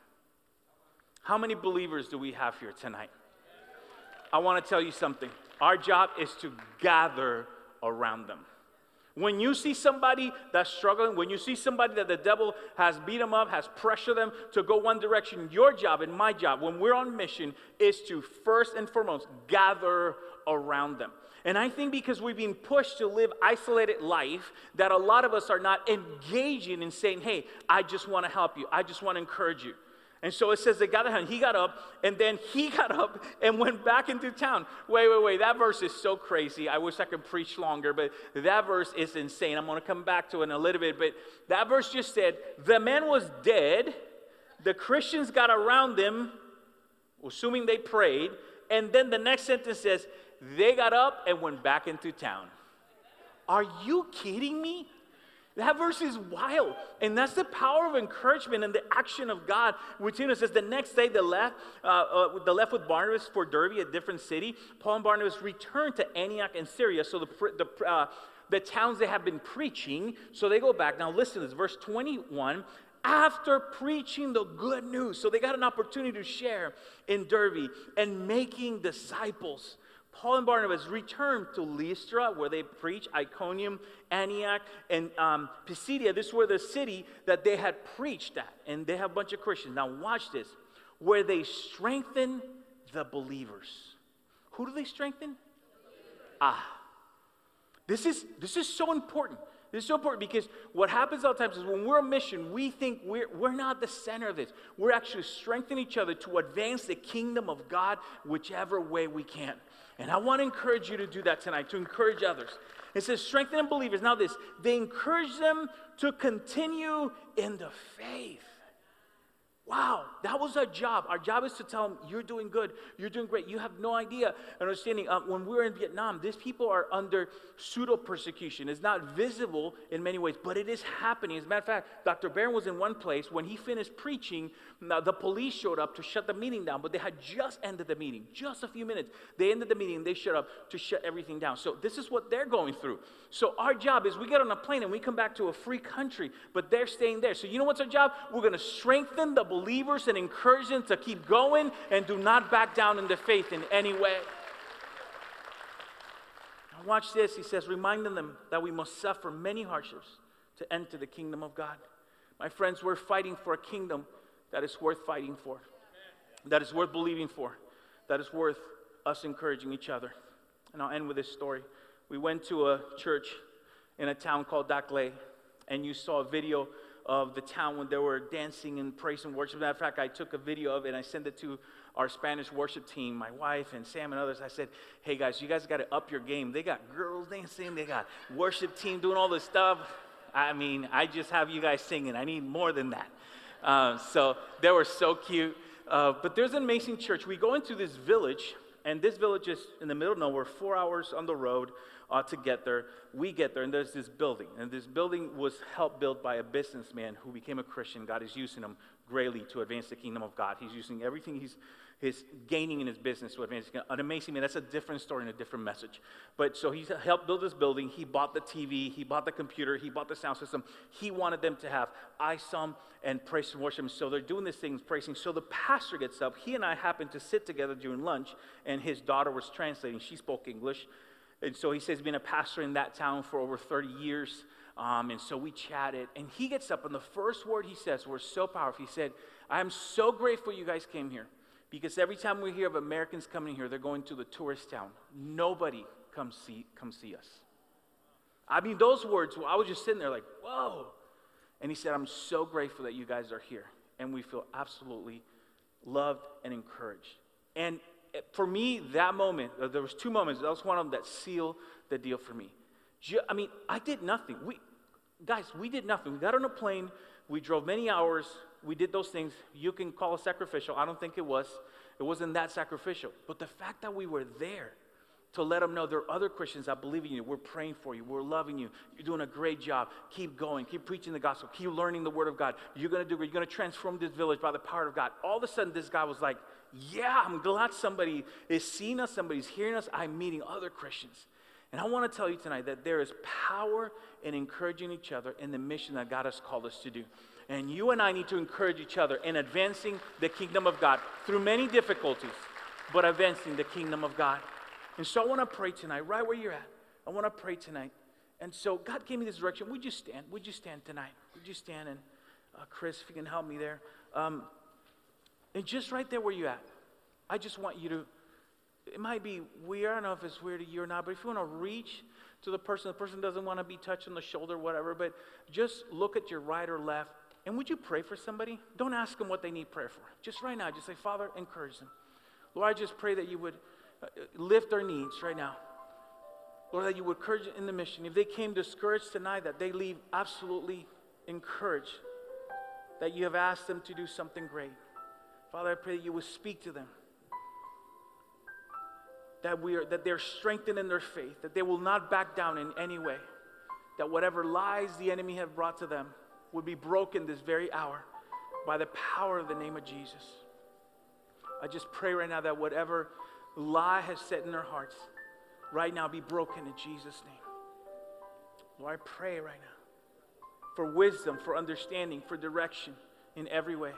[SPEAKER 2] How many believers do we have here tonight? I want to tell you something. Our job is to gather around them. When you see somebody that's struggling, when you see somebody that the devil has beat them up, has pressured them to go one direction, your job and my job, when we're on mission, is to first and foremost gather around them. And I think because we've been pushed to live isolated life, that a lot of us are not engaging in saying, hey, I just want to help you. I just want to encourage you. And so it says they got him. He got up, and then he got up and went back into town. Wait, wait, wait. That verse is so crazy. I wish I could preach longer, but that verse is insane. I'm going to come back to it in a little bit. But that verse just said, the man was dead. The Christians got around them, assuming they prayed. And then the next sentence says, they got up and went back into town. Are you kidding me? That verse is wild. And that's the power of encouragement and the action of God within us. As the next day they left, uh, uh, they left with Barnabas for Derbe, a different city. Paul and Barnabas returned to Antioch and Syria. So the, the, uh, the towns they have been preaching. So they go back. Now listen to this. Verse twenty-one. After preaching the good news. So they got an opportunity to share in Derbe and making disciples. Paul and Barnabas returned to Lystra, where they preached, Iconium, Antioch, and um, Pisidia. This were the city that they had preached at, and they have a bunch of Christians. Now watch this, where they strengthen the believers. Who do they strengthen? Ah, this is, this is so important. This is so important because what happens a lot of times is when we're on mission, we think we're, we're not the center of this. We're actually strengthening each other to advance the kingdom of God whichever way we can. And I want to encourage you to do that tonight, to encourage others. It says strengthen believers. Now this, they encourage them to continue in the faith. Wow, that was our job. Our job is to tell them, you're doing good, you're doing great. You have no idea, understanding. Uh, when we were in Vietnam, these people are under pseudo-persecution. It's not visible in many ways, but it is happening. As a matter of fact, Doctor Barron was in one place. When he finished preaching, uh, the police showed up to shut the meeting down, but they had just ended the meeting, just a few minutes. They ended the meeting, and they showed up to shut everything down. So this is what they're going through. So our job is we get on a plane, and we come back to a free country, but they're staying there. So you know what's our job? We're going to strengthen the believers and encourage them to keep going and do not back down in the faith in any way. Now watch this. He says, reminding them that we must suffer many hardships to enter the kingdom of God. My friends, we're fighting for a kingdom that is worth fighting for, that is worth believing for, that is worth us encouraging each other. And I'll end with this story. We went to a church in a town called Dak Lé, and you saw a video of the town when they were dancing and praise and worship. As a matter of fact, I took a video of it and I sent it to our Spanish worship team, my wife and Sam and others. I said, hey guys, you guys got to up your game. They got girls dancing, they got worship team doing all this stuff. I mean, I just have you guys singing. I need more than that. Uh, so they were so cute. Uh, but there's an amazing church. We go into this village, and this village is in the middle of nowhere, four hours on the road. Uh, to get there. We get there, and there's this building. And this building was helped built by a businessman who became a Christian. God is using him greatly to advance the kingdom of God. He's using everything he's, he's gaining in his business to advance. An amazing man. That's a different story and a different message. But so he's helped build this building. He bought the T V. He bought the computer. He bought the sound system. He wanted them to have iSom and praise and worship. So they're doing these things, praising. So the pastor gets up. He and I happened to sit together during lunch, and his daughter was translating. She spoke English. And so he says he's been a pastor in that town for over thirty years. Um, and so we chatted, and he gets up, and the first word he says was so powerful. He said, I am so grateful you guys came here, because every time we hear of Americans coming here, they're going to the tourist town. Nobody comes see, come see us. I mean, those words, I was just sitting there like, whoa. And he said, I'm so grateful that you guys are here, and we feel absolutely loved and encouraged. And for me, that moment, there was two moments, that was one of them that sealed the deal for me. I mean, I did nothing. We, guys, we did nothing. We got on a plane. We drove many hours. We did those things. You can call it sacrificial. I don't think it was. It wasn't that sacrificial. But the fact that we were there to let them know there are other Christians that believe in you. We're praying for you. We're loving you. You're doing a great job. Keep going. Keep preaching the gospel. Keep learning the word of God. You're going to do great. You're going to transform this village by the power of God. All of a sudden, this guy was like, yeah, I'm glad somebody is seeing us. Somebody's hearing us. I'm meeting other Christians. And I want to tell you tonight that there is power in encouraging each other in the mission that God has called us to do. And you and I need to encourage each other in advancing the kingdom of God through many difficulties, but advancing the kingdom of God. And so I want to pray tonight, right where you're at. I want to pray tonight. And so God gave me this direction. Would you stand? Would you stand tonight? Would you stand? And uh, Chris, if you can help me there. Um, and just right there where you're at, I just want you to, it might be weird, I don't know if it's weird to you or not, but if you want to reach to the person, the person doesn't want to be touched on the shoulder, whatever, but just look at your right or left, and would you pray for somebody? Don't ask them what they need prayer for. Just right now, just say, Father, encourage them. Lord, I just pray that you would uh, lift their needs right now. Lord, that you would encourage in the mission. If they came discouraged tonight, that they leave absolutely encouraged, that you have asked them to do something great. Father, I pray that you would speak to them. That we are, that they're strengthened in their faith, that they will not back down in any way, that whatever lies the enemy have brought to them would be broken this very hour by the power of the name of Jesus. I just pray right now that whatever lie has set in their hearts, right now be broken in Jesus' name. Lord, I pray right now for wisdom, for understanding, for direction in every way.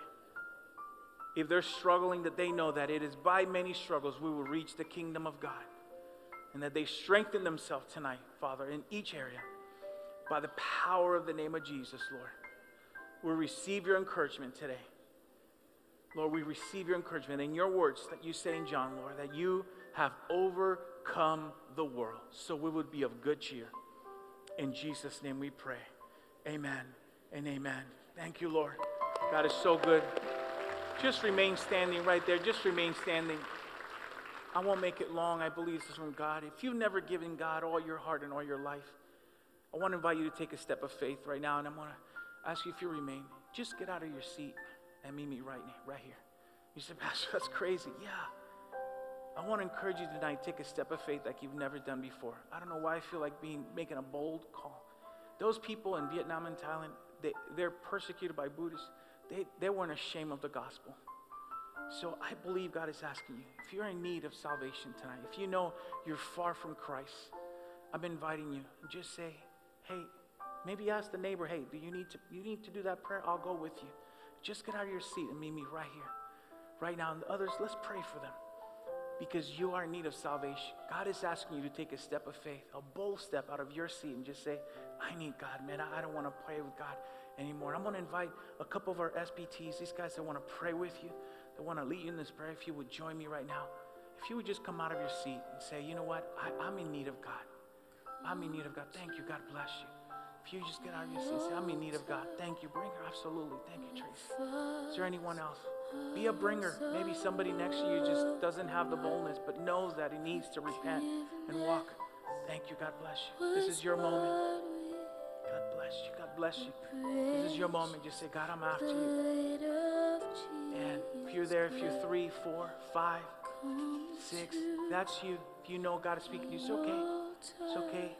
[SPEAKER 2] If they're struggling, that they know that it is by many struggles we will reach the kingdom of God. And that they strengthen themselves tonight, Father, in each area. By the power of the name of Jesus, Lord. We receive your encouragement today. Lord, we receive your encouragement in your words that you say in John, Lord, that you have overcome the world. So we would be of good cheer. In Jesus' name we pray. Amen and amen. Thank you, Lord. God is so good. Just remain standing right there. Just remain standing. I won't make it long. I believe this is from God. If you've never given God all your heart and all your life, I want to invite you to take a step of faith right now. And I want to ask you if you remain. Just get out of your seat and meet me right, right here. You say, Pastor, that's crazy. Yeah. I want to encourage you tonight, take a step of faith like you've never done before. I don't know why I feel like being making a bold call. Those people in Vietnam and Thailand, they, they're persecuted by Buddhists. They, they weren't ashamed of the gospel. So I believe God is asking you, if you're in need of salvation tonight, if you know you're far from Christ, I'm inviting you. Just say, hey, maybe ask the neighbor, hey, do you need to you need to do that prayer? I'll go with you. Just get out of your seat and meet me right here. Right now. And the others, let's pray for them. Because you are in need of salvation. God is asking you to take a step of faith, a bold step out of your seat and just say, I need God, man. I, I don't want to pray with God anymore. I'm going to invite a couple of our S B Ts, these guys that want to pray with you, that want to lead you in this prayer. If you would join me right now, if you would just come out of your seat and say, you know what, I, I'm in need of God. I'm in need of God. Thank you. God bless you. If you just get out of your seat and say, I'm in need of God. Thank you. Bring her. Absolutely. Thank you, Tracy. Is there anyone else? Be a bringer. Maybe somebody next to you just doesn't have the boldness, but knows that he needs to repent and walk. Thank you. God bless you. This is your moment. God bless you. God bless you. This is your moment. Just say, God, I'm after you. And if you're there, if you're three, four, five, six, that's you. If you know God is speaking to you, it's okay. It's okay. You're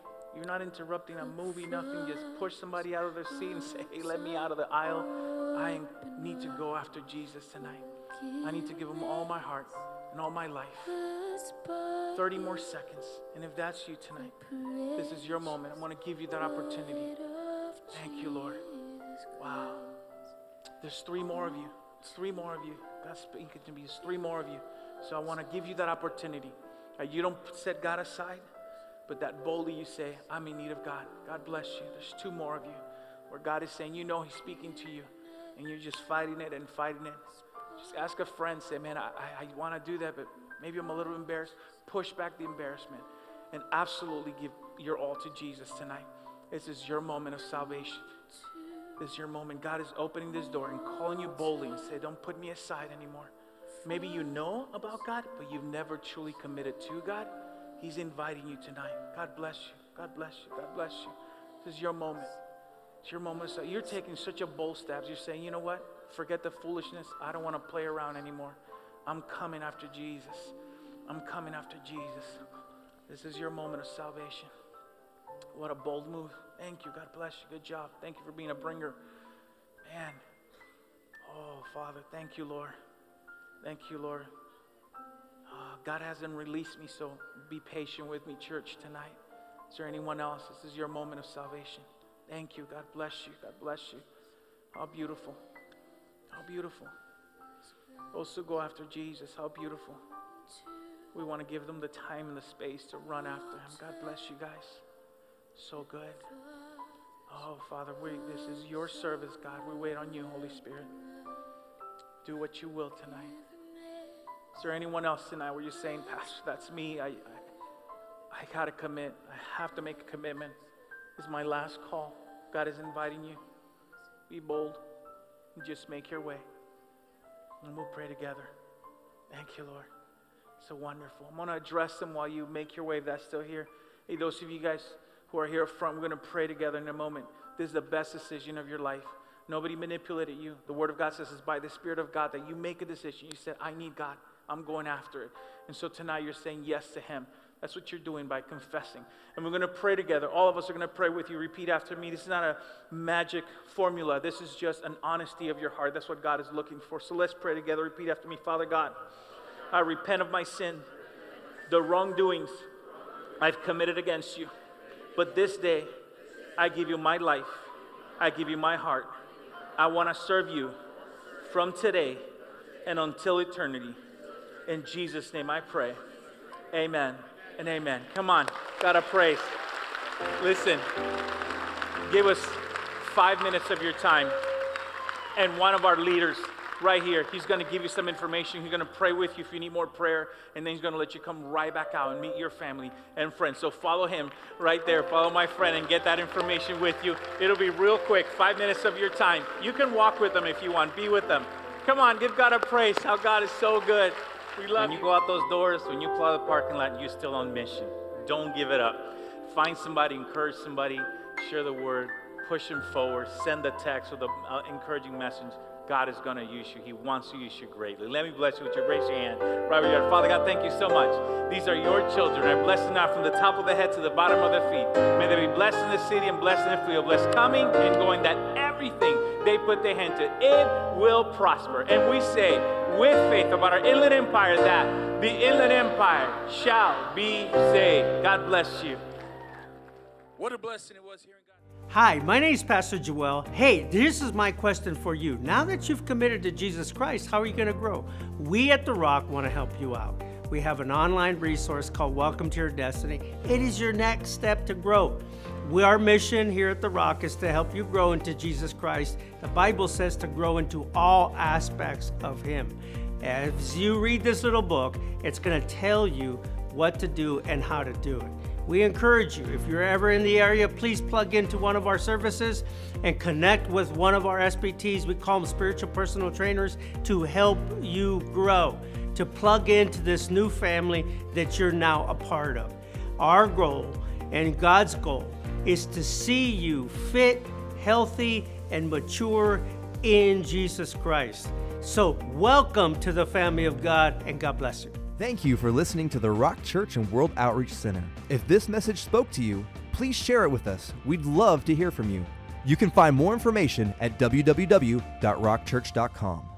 [SPEAKER 2] You're not interrupting a movie, nothing. Just push somebody out of their seat and say, hey, let me out of the aisle. I need to go after Jesus tonight. I need to give him all my heart and all my life. thirty more seconds. And if that's you tonight, this is your moment. I want to give you that opportunity. Thank you, Lord. Wow. There's three more of you. Three more of you. God's speaking to me. There's three more of you. So I want to give you that opportunity. Uh, you don't set God aside, but that boldly you say, I'm in need of God. God bless you. There's two more of you where God is saying, you know he's speaking to you, and you're just fighting it and fighting it. Just ask a friend, say, man, I, I, I want to do that, but maybe I'm a little embarrassed. Push back the embarrassment and absolutely give your all to Jesus tonight. This is your moment of salvation. This is your moment. God is opening this door and calling you boldly and say, don't put me aside anymore. Maybe you know about God, but you've never truly committed to God. He's inviting you tonight. God bless you. God bless you. God bless you. This is your moment. It's your moment. So you're taking such a bold step. You're saying, you know what? Forget the foolishness. I don't want to play around anymore. I'm coming after Jesus. I'm coming after Jesus. This is your moment of salvation. What a bold move. Thank you. God bless you. Good job. Thank you for being a bringer. Man. Oh, Father, thank you, Lord. Thank you, Lord. Uh, God hasn't released me, so be patient with me, church, tonight. Is there anyone else? This is your moment of salvation. Thank you. God bless you. God bless you. How beautiful. How beautiful. Also go after Jesus. How beautiful. We want to give them the time and the space to run after him. God bless you guys. So good. Oh, Father, we, this is your service, God. We wait on you, Holy Spirit. Do what you will tonight. Is there anyone else tonight where you're saying, Pastor, that's me. I, I, I got to commit. I have to make a commitment. This is my last call. God is inviting you. Be bold and just make your way. And we'll pray together. Thank you, Lord. So wonderful. I'm going to address them while you make your way, if that's still here. Hey, those of you guys who are here up front, we're going to pray together in a moment. This is the best decision of your life. Nobody manipulated you. The Word of God says it's by the Spirit of God that you make a decision. You said, I need God. I'm going after it. And so tonight you're saying yes to him. That's what you're doing by confessing. And we're going to pray together. All of us are going to pray with you. Repeat after me. This is not a magic formula. This is just an honesty of your heart. That's what God is looking for. So let's pray together. Repeat after me. Father God, I repent of my sin, the wrongdoings I've committed against you. But this day, I give you my life. I give you my heart. I want to serve you from today and until eternity. In Jesus' name I pray. Amen and amen. Come on, God, I praise. Listen, give us five minutes of your time, and one of our leaders right here, he's going to give you some information. He's going to pray with you if you need more prayer, and then he's going to let you come right back out and meet your family and friends. So follow him right there. Follow my friend and get that information with you. It'll be real quick, five minutes of your time. You can walk with them if you want. Be with them. Come on, give God a praise. How God is so good. We love you. When you go out those doors, when you pull out the parking lot, you're still on mission. Don't give it up. Find somebody, encourage somebody, share the word, push them forward, send a text with an uh, encouraging message. God is going to use you. He wants to use you greatly. Let me bless you with your raise your hand. Right where you are. Father God, thank you so much. These are your children. I bless them now from the top of the head to the bottom of their feet. May they be blessed in the city and blessed in the field. Blessed coming and going, that everything they put their hand to, it will prosper. And we say with faith about our Inland Empire that the Inland Empire shall be saved. God bless you.
[SPEAKER 16] What a blessing it was hearing God.
[SPEAKER 17] Hi, my name is Pastor Joel. Hey, this is my question for you. Now that you've committed to Jesus Christ, how are you going to grow? We at The Rock want to help you out. We have an online resource called Welcome to Your Destiny. It is your next step to grow. We, our mission here at The Rock is to help you grow into Jesus Christ. The Bible says to grow into all aspects of Him. As you read this little book, it's going to tell you what to do and how to do it. We encourage you, if you're ever in the area, please plug into one of our services and connect with one of our S P Ts. We call them spiritual personal trainers, to help you grow, to plug into this new family that you're now a part of. Our goal and God's goal is to see you fit, healthy, and mature in Jesus Christ. So welcome to the family of God, and God bless you.
[SPEAKER 1] Thank you for listening to the Rock Church and World Outreach Center. If this message spoke to you, please share it with us. We'd love to hear from you. You can find more information at w w w dot rock church dot com.